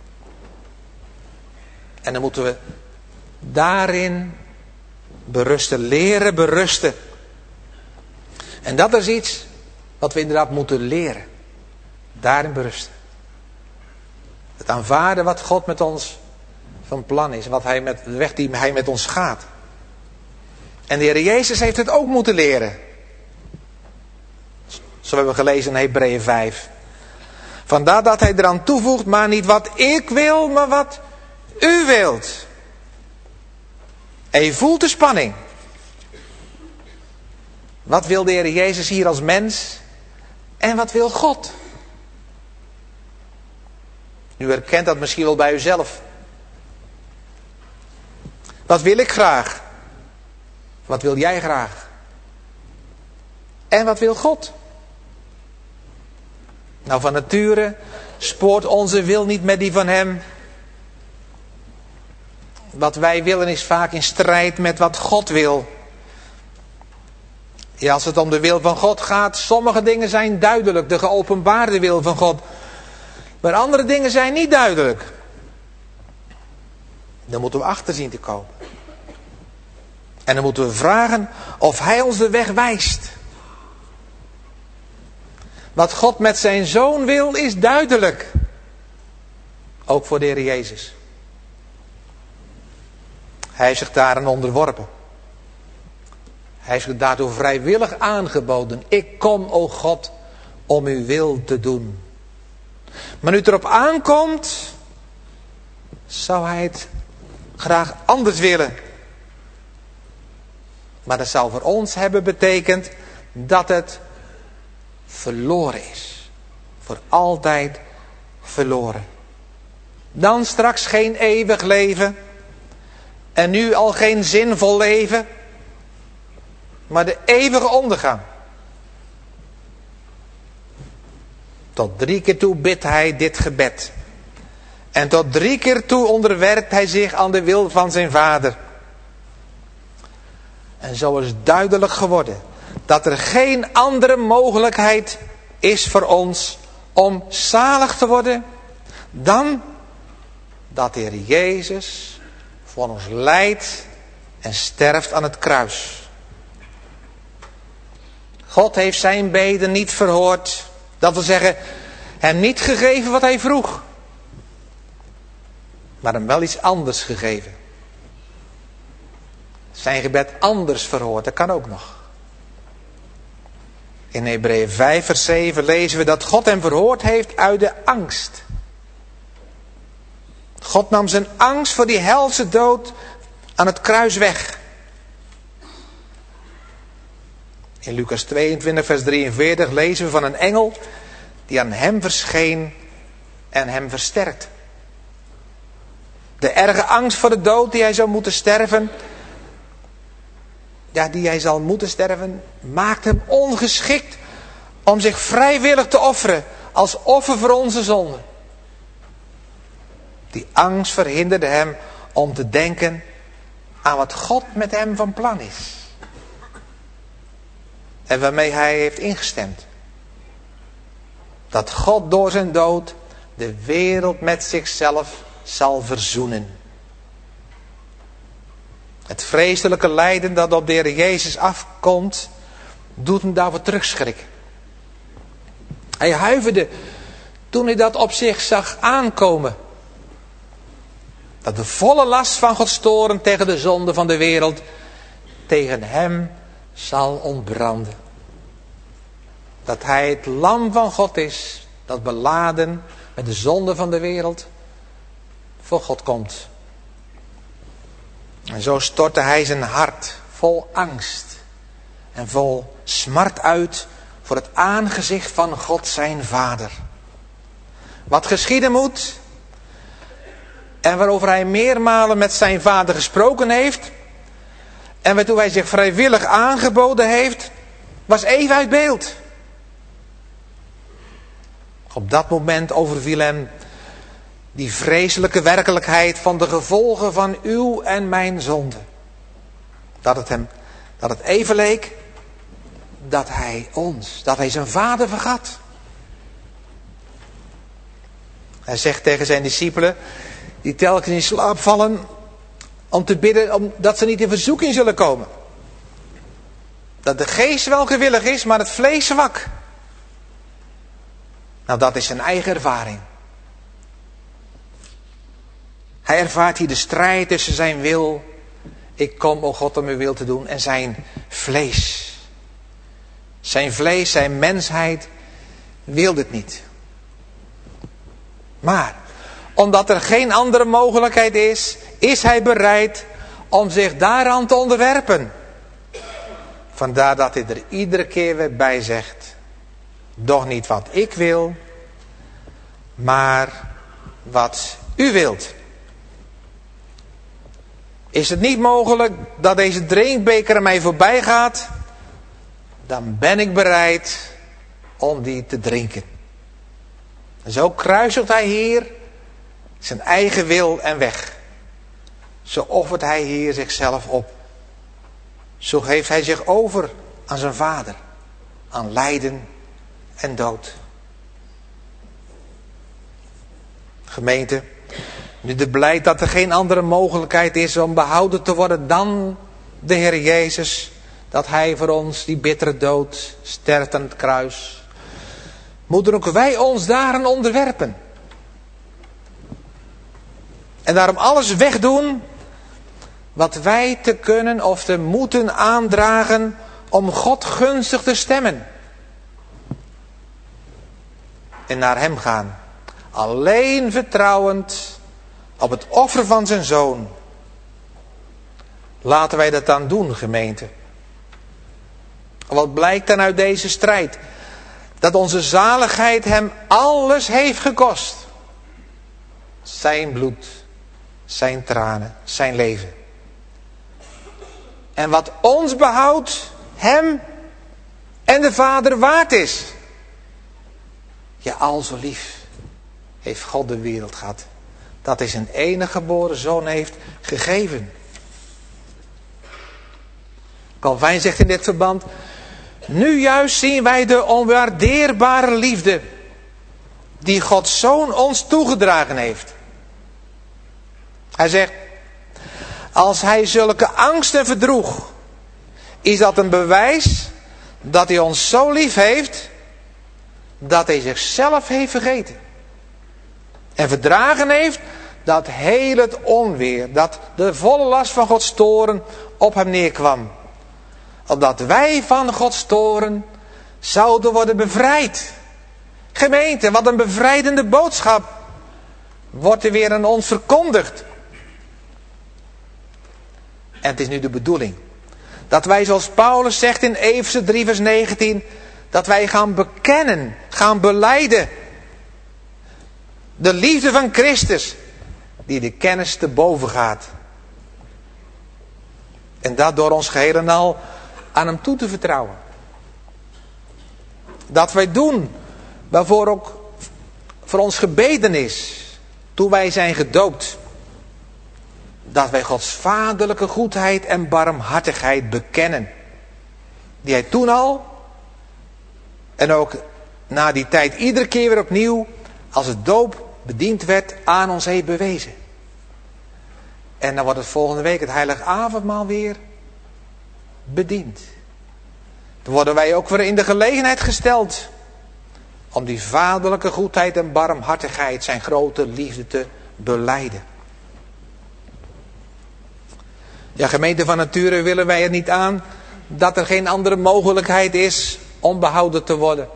En dan moeten we daarin berusten, leren berusten. En dat is iets wat we inderdaad moeten leren. Daarin berusten. Het aanvaarden wat God met ons van plan is. De weg die Hij met ons gaat. En de Heer Jezus heeft het ook moeten leren. Zo hebben we gelezen in Hebreeën 5. Vandaar dat Hij eraan toevoegt, maar niet wat ik wil, maar wat u wilt. En je voelt de spanning. Wat wil de Heer Jezus hier als mens? En wat wil God? U herkent dat misschien wel bij uzelf. Wat wil ik graag? Wat wil jij graag? En wat wil God? Nou, van nature spoort onze wil niet met die van hem. Wat wij willen is vaak in strijd met wat God wil. Ja, als het om de wil van God gaat, sommige dingen zijn duidelijk, de geopenbaarde wil van God. Maar andere dingen zijn niet duidelijk. Daar moeten we achter zien te komen. En dan moeten we vragen of hij ons de weg wijst. Wat God met zijn zoon wil is duidelijk. Ook voor de Heer Jezus. Hij heeft zich daaraan onderworpen. Hij heeft zich daartoe vrijwillig aangeboden. Ik kom, o God, om uw wil te doen. Maar nu het erop aankomt, zou hij het graag anders willen. Maar dat zou voor ons hebben betekend dat het verloren is. Voor altijd verloren. Dan straks geen eeuwig leven. En nu al geen zinvol leven. Maar de eeuwige ondergang. Tot 3 keer toe bidt hij dit gebed. En tot 3 keer toe onderwerpt hij zich aan de wil van zijn vader. En zo is duidelijk geworden dat er geen andere mogelijkheid is voor ons om zalig te worden dan dat de Heer Jezus voor ons lijdt en sterft aan het kruis. God heeft zijn beden niet verhoord. Dat wil zeggen, hem niet gegeven wat hij vroeg. Maar hem wel iets anders gegeven. Zijn gebed anders verhoord, dat kan ook nog. In Hebreeën 5 vers 7 lezen we dat God hem verhoord heeft uit de angst. God nam zijn angst voor die helse dood aan het kruis weg. In Lucas 22 vers 43 lezen we van een engel die aan hem verscheen en hem versterkt. De erge angst voor de dood die hij zou moeten sterven, die hij zal moeten sterven, maakt hem ongeschikt om zich vrijwillig te offeren als offer voor onze zonde. Die angst verhinderde hem om te denken aan wat God met hem van plan is. En waarmee hij heeft ingestemd. Dat God door zijn dood de wereld met zichzelf zal verzoenen. Het vreselijke lijden dat op de Heer Jezus afkomt, doet hem daarvoor terugschrikken. Hij huiverde toen hij dat op zich zag aankomen. Dat de volle last van Gods toorn tegen de zonde van de wereld tegen hem zal ontbranden. Dat hij het lam van God is, dat beladen met de zonde van de wereld voor God komt. En zo stortte hij zijn hart vol angst en vol smart uit voor het aangezicht van God zijn Vader. Wat geschieden moet en waarover hij meermalen met zijn Vader gesproken heeft en waartoe hij zich vrijwillig aangeboden heeft, was even uit beeld. Op dat moment overviel hem die vreselijke werkelijkheid van de gevolgen van uw en mijn zonde. Dat het even leek dat hij zijn Vader vergat. Hij zegt tegen zijn discipelen, die telkens in slaap vallen, om te bidden dat ze niet in verzoeking zullen komen. Dat de geest wel gewillig is, maar het vlees zwak. Nou, dat is zijn eigen ervaring. Hij ervaart hier de strijd tussen zijn wil, ik kom, o God, om uw wil te doen, en zijn vlees. Zijn vlees, zijn mensheid, wil dit niet. Maar, omdat er geen andere mogelijkheid is hij bereid om zich daaraan te onderwerpen. Vandaar dat hij er iedere keer weer bij zegt, doch niet wat ik wil, maar wat u wilt. Is het niet mogelijk dat deze drinkbeker aan mij voorbij gaat? Dan ben ik bereid om die te drinken. En zo kruiselt hij hier zijn eigen wil en weg. Zo offert hij hier zichzelf op. Zo geeft hij zich over aan zijn Vader. Aan lijden en dood. Gemeente, nu het blijkt dat er geen andere mogelijkheid is om behouden te worden dan de Heer Jezus. Dat hij voor ons die bittere dood sterft aan het kruis. Moeten ook wij ons daaraan onderwerpen. En daarom alles wegdoen wat wij te kunnen of te moeten aandragen om God gunstig te stemmen. En naar hem gaan. Alleen vertrouwend op het offer van zijn Zoon. Laten wij dat dan doen, gemeente. Wat blijkt dan uit deze strijd? Dat onze zaligheid hem alles heeft gekost. Zijn bloed, zijn tranen, zijn leven. En wat ons behoudt, hem en de Vader waard is. Ja, al zo lief heeft God de wereld gehad, dat hij zijn enige geboren Zoon heeft gegeven. Calvijn zegt in dit verband: nu juist zien wij de onwaardeerbare liefde die Gods Zoon ons toegedragen heeft. Hij zegt: als hij zulke angsten verdroeg, is dat een bewijs dat hij ons zo lief heeft, dat hij zichzelf heeft vergeten. En verdragen heeft dat heel het onweer, dat de volle last van Gods toorn op hem neerkwam. Opdat wij van Gods toorn zouden worden bevrijd. Gemeente, wat een bevrijdende boodschap wordt er weer aan ons verkondigd. En het is nu de bedoeling dat wij, zoals Paulus zegt in Efeze 3 vers 19, dat wij gaan bekennen, gaan belijden de liefde van Christus, die de kennis te boven gaat. En dat door ons geheel en al aan hem toe te vertrouwen. Dat wij doen waarvoor ook voor ons gebeden is, toen wij zijn gedoopt. Dat wij Gods vaderlijke goedheid en barmhartigheid bekennen. Die hij toen al, en ook na die tijd iedere keer weer opnieuw, als het doop bediend werd, aan ons heeft bewezen. En dan wordt het volgende week het heilige avondmaal weer bediend. Dan worden wij ook weer in de gelegenheid gesteld om die vaderlijke goedheid en barmhartigheid, zijn grote liefde te belijden. Ja, gemeente, van nature willen wij er niet aan dat er geen andere mogelijkheid is om behouden te worden.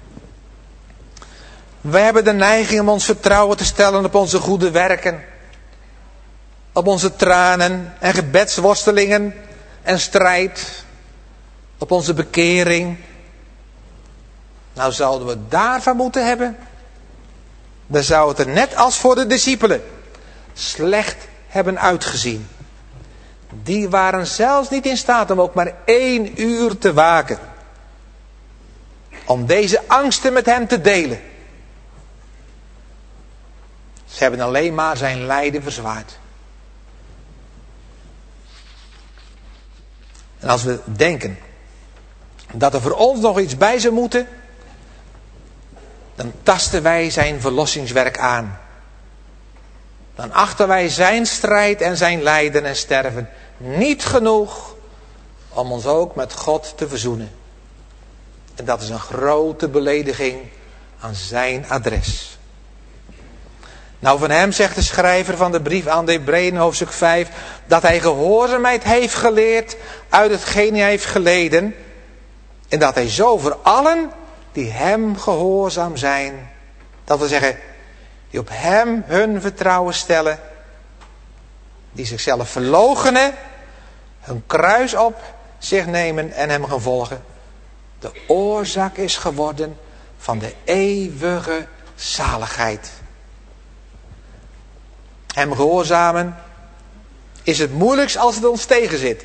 Wij hebben de neiging om ons vertrouwen te stellen op onze goede werken. Op onze tranen en gebedsworstelingen en strijd. Op onze bekering. Nou, zouden we daarvan moeten hebben, dan zou het er net als voor de discipelen slecht hebben uitgezien. Die waren zelfs niet in staat om ook maar 1 uur te waken. Om deze angsten met hem te delen. Ze hebben alleen maar zijn lijden verzwaard. En als we denken dat er voor ons nog iets bij zou moeten, dan tasten wij zijn verlossingswerk aan. Dan achten wij zijn strijd en zijn lijden en sterven niet genoeg om ons ook met God te verzoenen. En dat is een grote belediging aan zijn adres. Nou, van hem zegt de schrijver van de brief aan de Hebreeën hoofdstuk 5... dat hij gehoorzaamheid heeft geleerd uit hetgeen hij heeft geleden. En dat hij zo voor allen die hem gehoorzaam zijn, dat wil zeggen, die op hem hun vertrouwen stellen, die zichzelf verloochenen, hun kruis op zich nemen en hem gaan volgen, de oorzaak is geworden van de eeuwige zaligheid. Hem gehoorzamen is het moeilijkst als het ons tegenzit.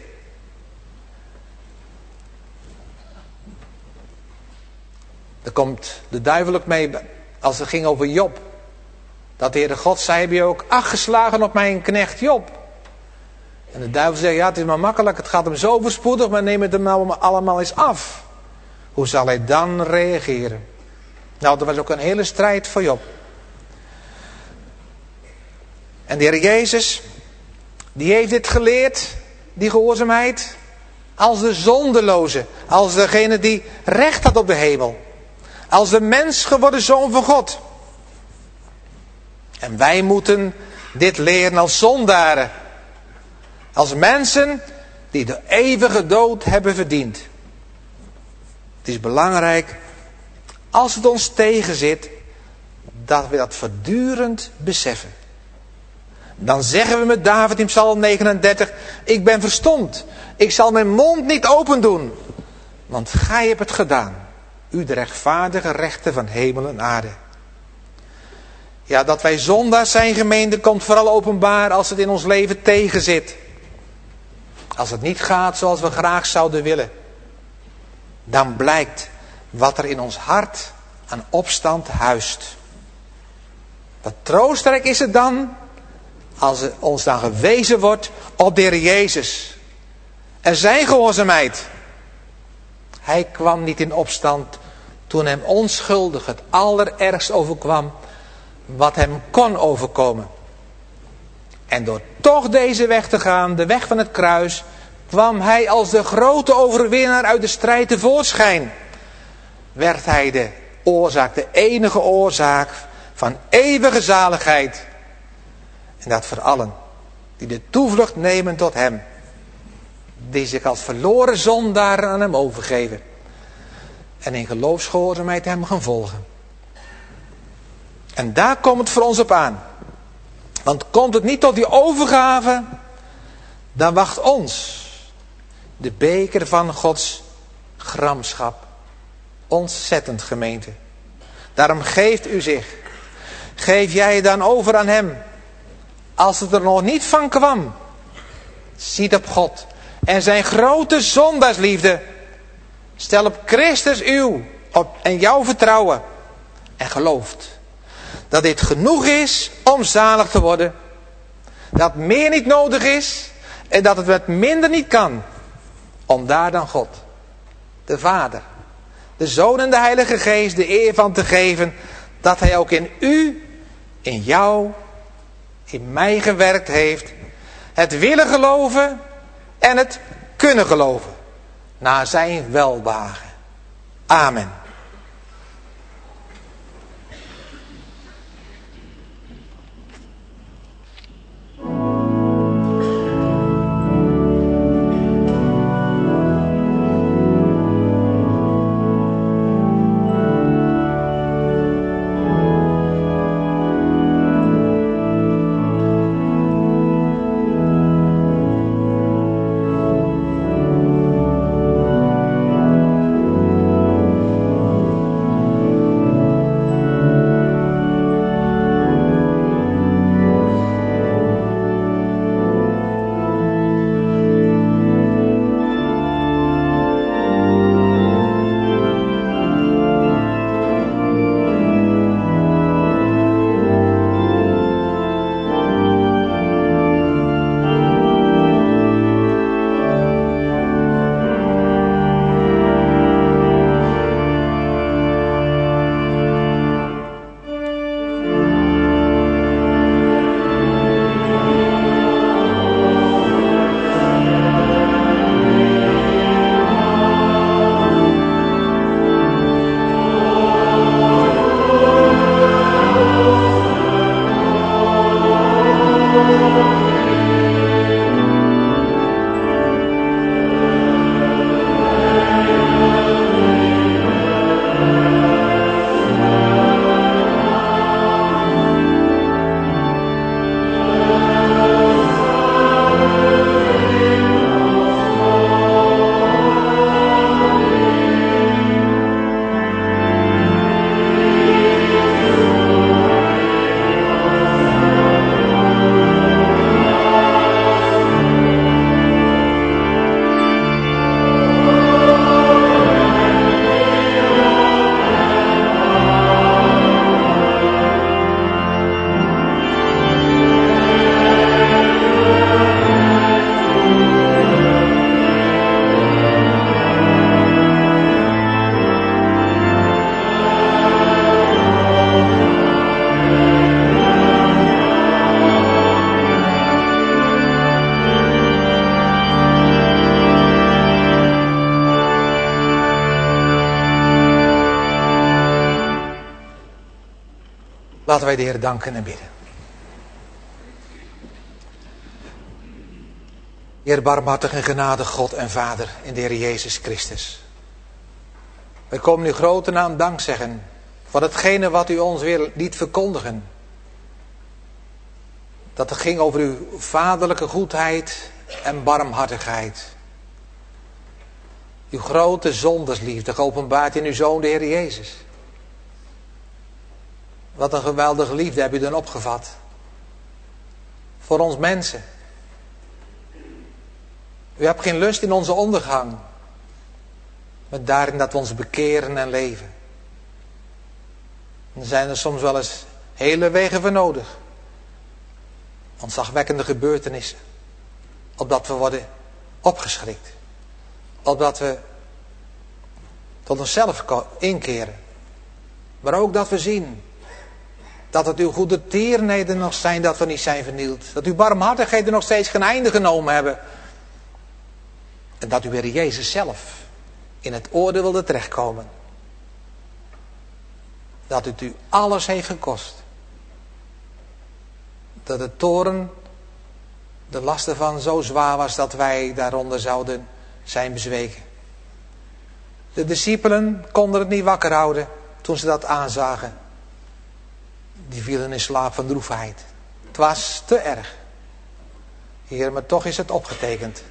Daar komt de duivel ook mee als het ging over Job. Dat de Heere God zei, heb je ook acht geslagen op mijn knecht Job? En de duivel zegt, ja, het is maar makkelijk, het gaat hem zo voorspoedig, maar neem het hem nou allemaal eens af. Hoe zal hij dan reageren? Nou, dat was ook een hele strijd voor Job. En de Heer Jezus, die heeft dit geleerd, die gehoorzaamheid, als de zondeloze, als degene die recht had op de hemel. Als de mens geworden Zoon van God. En wij moeten dit leren als zondaren. Als mensen die de eeuwige dood hebben verdiend. Het is belangrijk, als het ons tegenzit, dat we dat voortdurend beseffen. Dan zeggen we met David in Psalm 39, ik ben verstomd. Ik zal mijn mond niet open doen. Want gij hebt het gedaan. U de rechtvaardige rechter van hemel en aarde. Ja, dat wij zondaars zijn, gemeente, komt vooral openbaar als het in ons leven tegenzit. Als het niet gaat zoals we graag zouden willen. Dan blijkt wat er in ons hart aan opstand huist. Wat troostrijk is het dan, als er ons dan gewezen wordt op de Heer Jezus. En zijn gehoorzaamheid. Hij kwam niet in opstand toen hem onschuldig het allerergst overkwam wat hem kon overkomen. En door toch deze weg te gaan, de weg van het kruis, kwam hij als de grote overwinnaar uit de strijd tevoorschijn. Werd hij de oorzaak, de enige oorzaak van eeuwige zaligheid. En dat voor allen die de toevlucht nemen tot hem. Die zich als verloren zondaren aan hem overgeven. En in geloofsgehoorzaamheid hem gaan volgen. En daar komt het voor ons op aan. Want komt het niet tot die overgave, dan wacht ons de beker van Gods gramschap. Ontzettend, gemeente. Daarom geeft u zich. Geef jij je dan over aan hem. Als het er nog niet van kwam. Ziet op God en zijn grote zondaarsliefde. Stel op Christus en jouw vertrouwen. En gelooft dat dit genoeg is om zalig te worden. Dat meer niet nodig is. En dat het met minder niet kan. Om daar dan God, de Vader, de Zoon en de Heilige Geest de eer van te geven. Dat hij ook in u, in jou, in mij gewerkt heeft. Het willen geloven en het kunnen geloven. Naar zijn welbehagen. Amen. Laten wij de Heer danken en bidden. Heer barmhartig en genadig God en Vader in de Heer Jezus Christus. Wij komen uw grote naam dank zeggen voor hetgene wat u ons weer liet verkondigen. Dat het ging over uw vaderlijke goedheid en barmhartigheid. Uw grote zondersliefde geopenbaard in uw Zoon de Heer Jezus. Wat een geweldige liefde hebt u dan opgevat. Voor ons mensen. U hebt geen lust in onze ondergang. Maar daarin dat we ons bekeren en leven. Er zijn er soms wel eens hele wegen voor nodig. Ontzagwekkende gebeurtenissen. Opdat we worden opgeschrikt. Opdat we tot onszelf inkeren. Maar ook dat we zien dat het uw goede tierenheden nog zijn dat we niet zijn vernield. Dat uw barmhartigheden nog steeds geen einde genomen hebben. En dat uw Heer Jezus zelf in het oordeel wilde terechtkomen. Dat het u alles heeft gekost. Dat de toorn, de last ervan zo zwaar was dat wij daaronder zouden zijn bezweken. De discipelen konden het niet wakker houden toen ze dat aanzagen. Die vielen in slaap van droefheid. Het was te erg. Heer, maar toch is het opgetekend.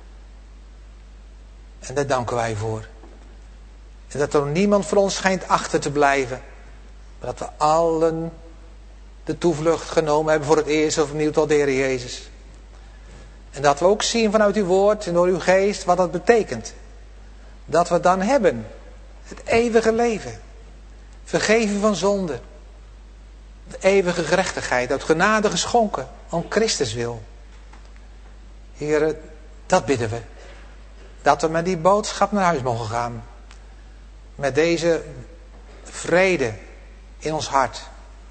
En daar danken wij voor. En dat er niemand voor ons schijnt achter te blijven. Maar dat we allen de toevlucht genomen hebben voor het eerst of opnieuw tot de Heer Jezus. En dat we ook zien vanuit uw woord en door uw geest wat dat betekent. Dat we dan hebben het eeuwige leven. Vergeven van zonde. De eeuwige gerechtigheid uit genade geschonken om Christus wil. Heer, dat bidden we. Dat we met die boodschap naar huis mogen gaan. Met deze vrede in ons hart.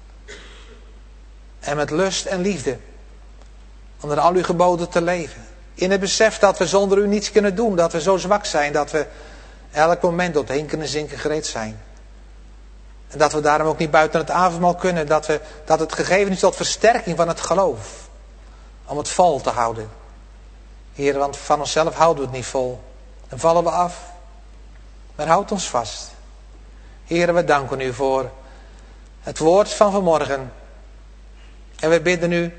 En met lust en liefde. Om naar al uw geboden te leven. In het besef dat we zonder u niets kunnen doen. Dat we zo zwak zijn. Dat we elk moment tot hinken en zinken gereed zijn. En dat we daarom ook niet buiten het avondmaal kunnen. Dat het gegeven is tot versterking van het geloof. Om het vol te houden. Heer, want van onszelf houden we het niet vol. Dan vallen we af. Maar houd ons vast. Heer, we danken u voor het woord van vanmorgen. En we bidden u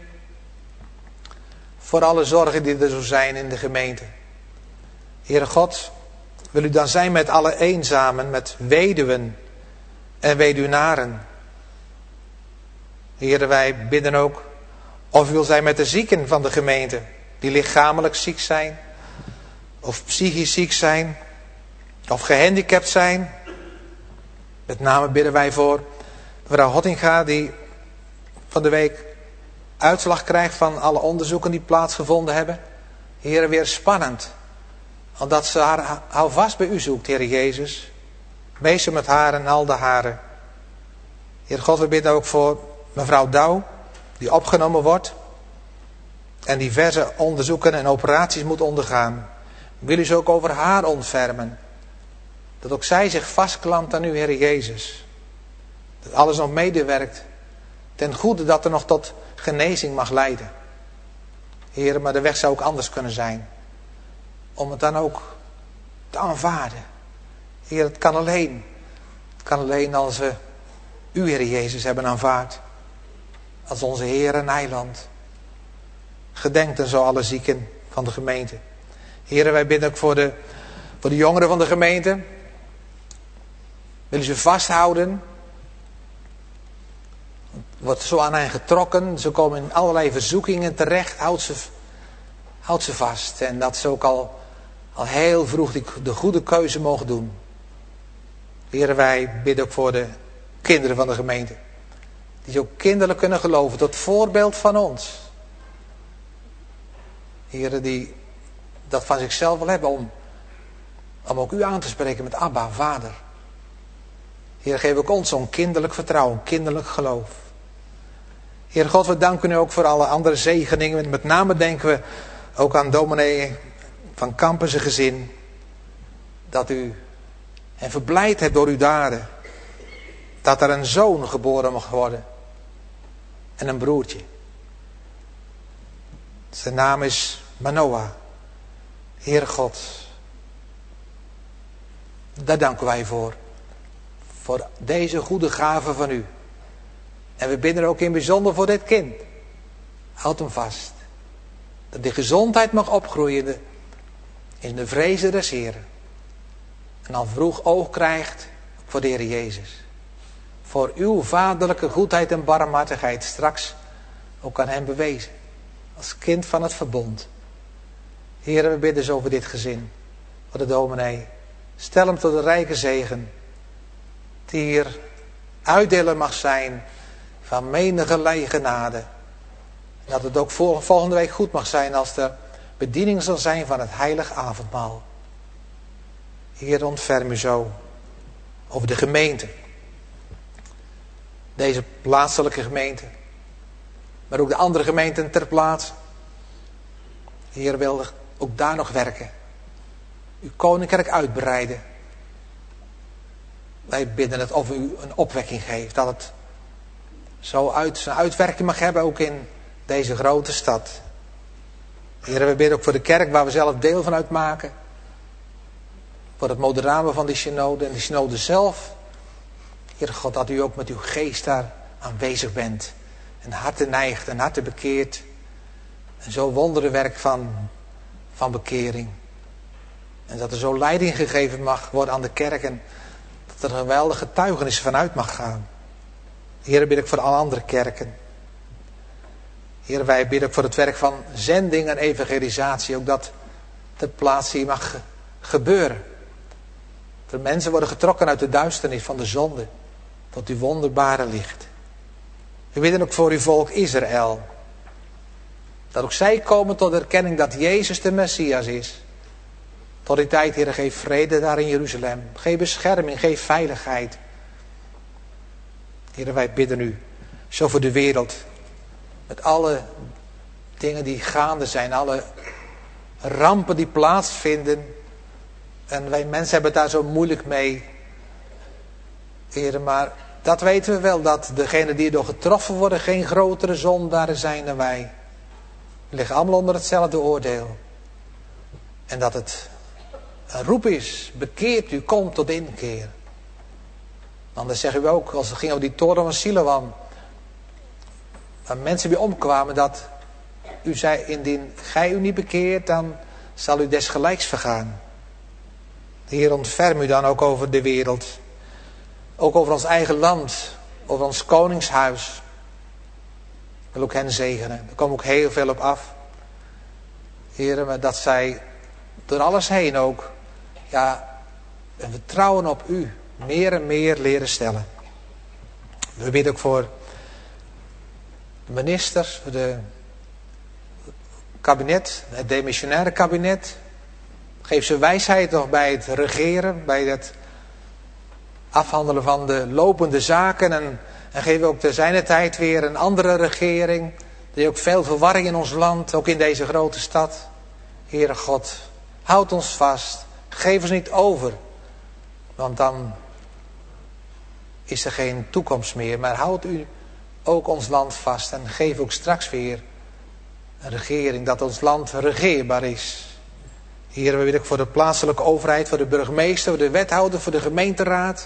voor alle zorgen die er zo zijn in de gemeente. Heere God, wil u dan zijn met alle eenzamen, met weduwen en weduwnaren. Heere, wij bidden ook of u wil zijn met de zieken van de gemeente. Die lichamelijk ziek zijn. Of psychisch ziek zijn. Of gehandicapt zijn. Met name bidden wij voor mevrouw Hottinga die van de week uitslag krijgt van alle onderzoeken die plaatsgevonden hebben. Heere, weer spannend. Omdat ze haar houvast bij u zoekt, Heere Jezus. Wees met haar en al de haren. Heer God, we bidden ook voor mevrouw Douw, die opgenomen wordt. En diverse onderzoeken en operaties moet ondergaan. Wil u ze ook over haar ontfermen. Dat ook zij zich vastklampt aan u, Heer Jezus. Dat alles nog medewerkt. Ten goede dat er nog tot genezing mag leiden. Heer, maar de weg zou ook anders kunnen zijn. Om het dan ook te aanvaarden. Heer, het kan alleen. Het kan alleen als we u, Heer Jezus, hebben aanvaard. Als onze Heer en Heiland. Gedenkt en zo alle zieken van de gemeente. Heer, wij bidden ook voor de jongeren van de gemeente. Willen ze vasthouden. Wordt zo aan hen getrokken. Ze komen in allerlei verzoekingen terecht. Houd ze vast. En dat ze ook al heel vroeg de goede keuze mogen doen. Heer, wij bidden ook voor de kinderen van de gemeente. Die zo kinderlijk kunnen geloven. Tot voorbeeld van ons. Heren die dat van zichzelf wel hebben om ook u aan te spreken met Abba, Vader. Heer, geef ook ons zo'n kinderlijk vertrouwen, kinderlijk geloof. Heer God, we danken u ook voor alle andere zegeningen. Met name denken we ook aan dominee van Kampen zijn gezin. Dat u hen verblijd hebt door uw daden. Dat er een zoon geboren mag worden. en een broertje. Zijn naam is Manoah. Heere God, daar danken wij voor. Voor deze goede gave van u. En we bidden ook in bijzonder voor dit kind. Houd hem vast. Dat die gezondheid mag opgroeien in de vrezen des Heren. En dan vroeg oog krijgt voor de Heer Jezus. Voor uw vaderlijke goedheid en barmhartigheid straks ook aan hem bewezen. Als kind van het verbond. Heer, we bidden zo voor dit gezin. Voor de dominee. Stel hem tot een rijke zegen. Die hier uitdeler mag zijn van menige genade. En dat het ook volgende week goed mag zijn als er bediening zal zijn van het heilig avondmaal. Heer, ontferm u zo over de gemeente. Deze plaatselijke gemeente. Maar ook de andere gemeenten ter plaatse. Heer, wil ook daar nog werken. Uw koninkrijk uitbreiden. Wij bidden het of u een opwekking geeft. Dat het zo zijn uitwerking mag hebben ook in deze grote stad. Heer, we bidden ook voor de kerk waar we zelf deel van uitmaken. Voor het moderamen van die synode en de synode zelf. Heer God, dat u ook met uw geest daar aanwezig bent. En harten neigt en harten bekeert. En zo wonderenwerk van bekering. En dat er zo leiding gegeven mag worden aan de kerk. En dat er een geweldige getuigenis vanuit mag gaan. Heer, bid ik voor alle andere kerken. Heer, wij bidden ook voor het werk van zending en evangelisatie. Ook dat ter plaatse hier mag gebeuren. Dat mensen worden getrokken uit de duisternis van de zonde. Tot uw wonderbare licht. We bidden ook voor uw volk Israël. Dat ook zij komen tot de erkenning dat Jezus de Messias is. Tot die tijd, Heer, geef vrede daar in Jeruzalem. Geef bescherming, geef veiligheid. Heer, wij bidden u zo voor de wereld. Met alle dingen die gaande zijn. Alle rampen die plaatsvinden. En wij mensen hebben het daar zo moeilijk mee. Heer, maar dat weten we wel. Dat degenen die erdoor getroffen worden geen grotere zondaren zijn dan wij. We liggen allemaal onder hetzelfde oordeel. En dat het een roep is. Bekeert u, komt tot inkeer. Anders zeggen we ook, als het ging over die toren van Siloam. Waar mensen weer omkwamen, dat u zei, indien gij u niet bekeert, dan zal u desgelijks vergaan. De Heer, ontferm u dan ook over de wereld. Ook over ons eigen land. Over ons koningshuis. Ik wil ook hen zegenen. Er komt ook heel veel op af. Heer, maar dat zij door alles heen ook, ja, een vertrouwen op u meer en meer leren stellen. We bidden ook voor de ministers, voor het kabinet, het demissionaire kabinet. Geef ze wijsheid nog bij het regeren, bij het afhandelen van de lopende zaken. En geef ook te zijner tijd weer een andere regering. Die ook veel verwarring in ons land, ook in deze grote stad. Heere God, houd ons vast. Geef ons niet over. Want dan is er geen toekomst meer. Maar houd u ook ons land vast. En geef ook straks weer een regering. Dat ons land regeerbaar is. Heer, we bidden ook voor de plaatselijke overheid. Voor de burgemeester, voor de wethouder, voor de gemeenteraad.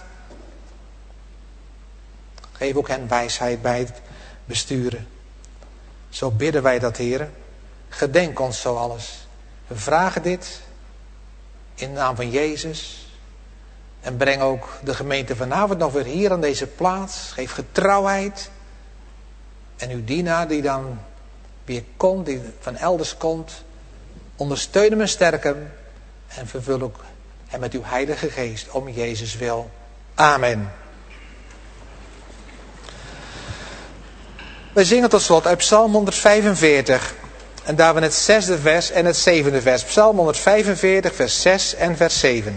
Geef ook hen wijsheid bij het besturen. Zo bidden wij dat, Heer. Gedenk ons zo alles. We vragen dit in de naam van Jezus. En breng ook de gemeente vanavond nog weer hier aan deze plaats. Geef getrouwheid. En uw dienaar die dan weer komt, die van elders komt. Ondersteun hem en sterk hem. En vervul ook hem met uw heilige geest om Jezus wil. Amen. Wij zingen tot slot uit Psalm 145. En daar het 6e vers en het 7e vers. Psalm 145 vers 6 en vers 7.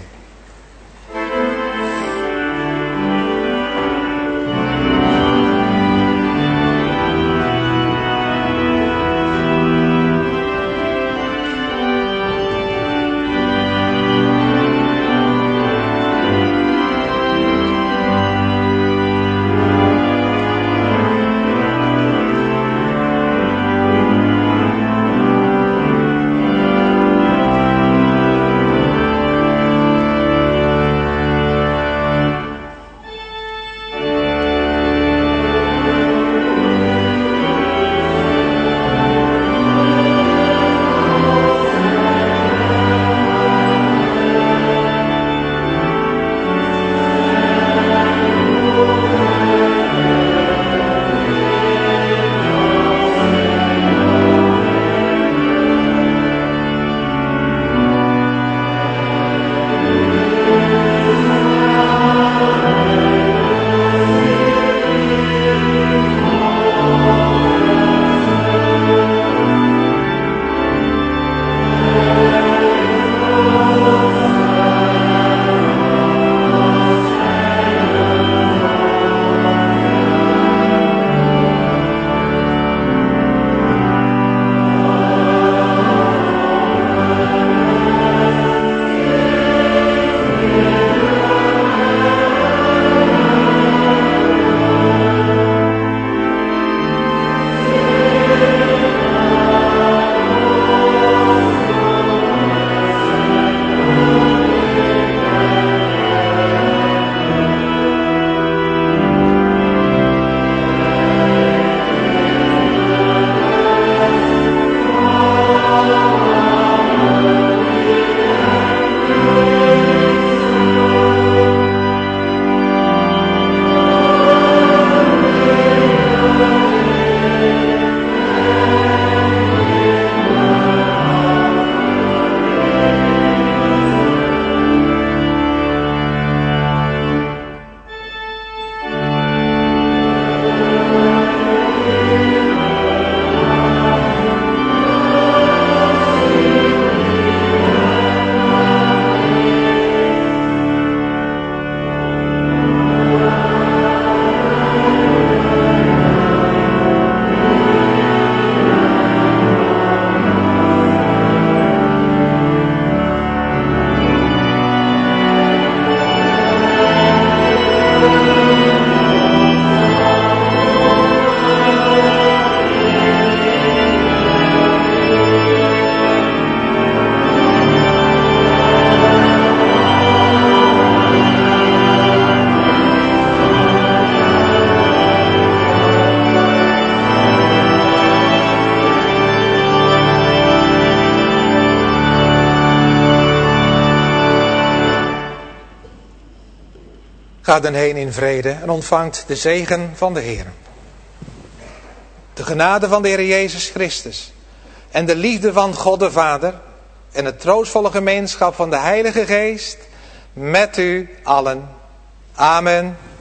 Ga dan heen in vrede en ontvangt de zegen van de Heer. De genade van de Heer Jezus Christus en de liefde van God de Vader en het troostvolle gemeenschap van de Heilige Geest met u allen. Amen.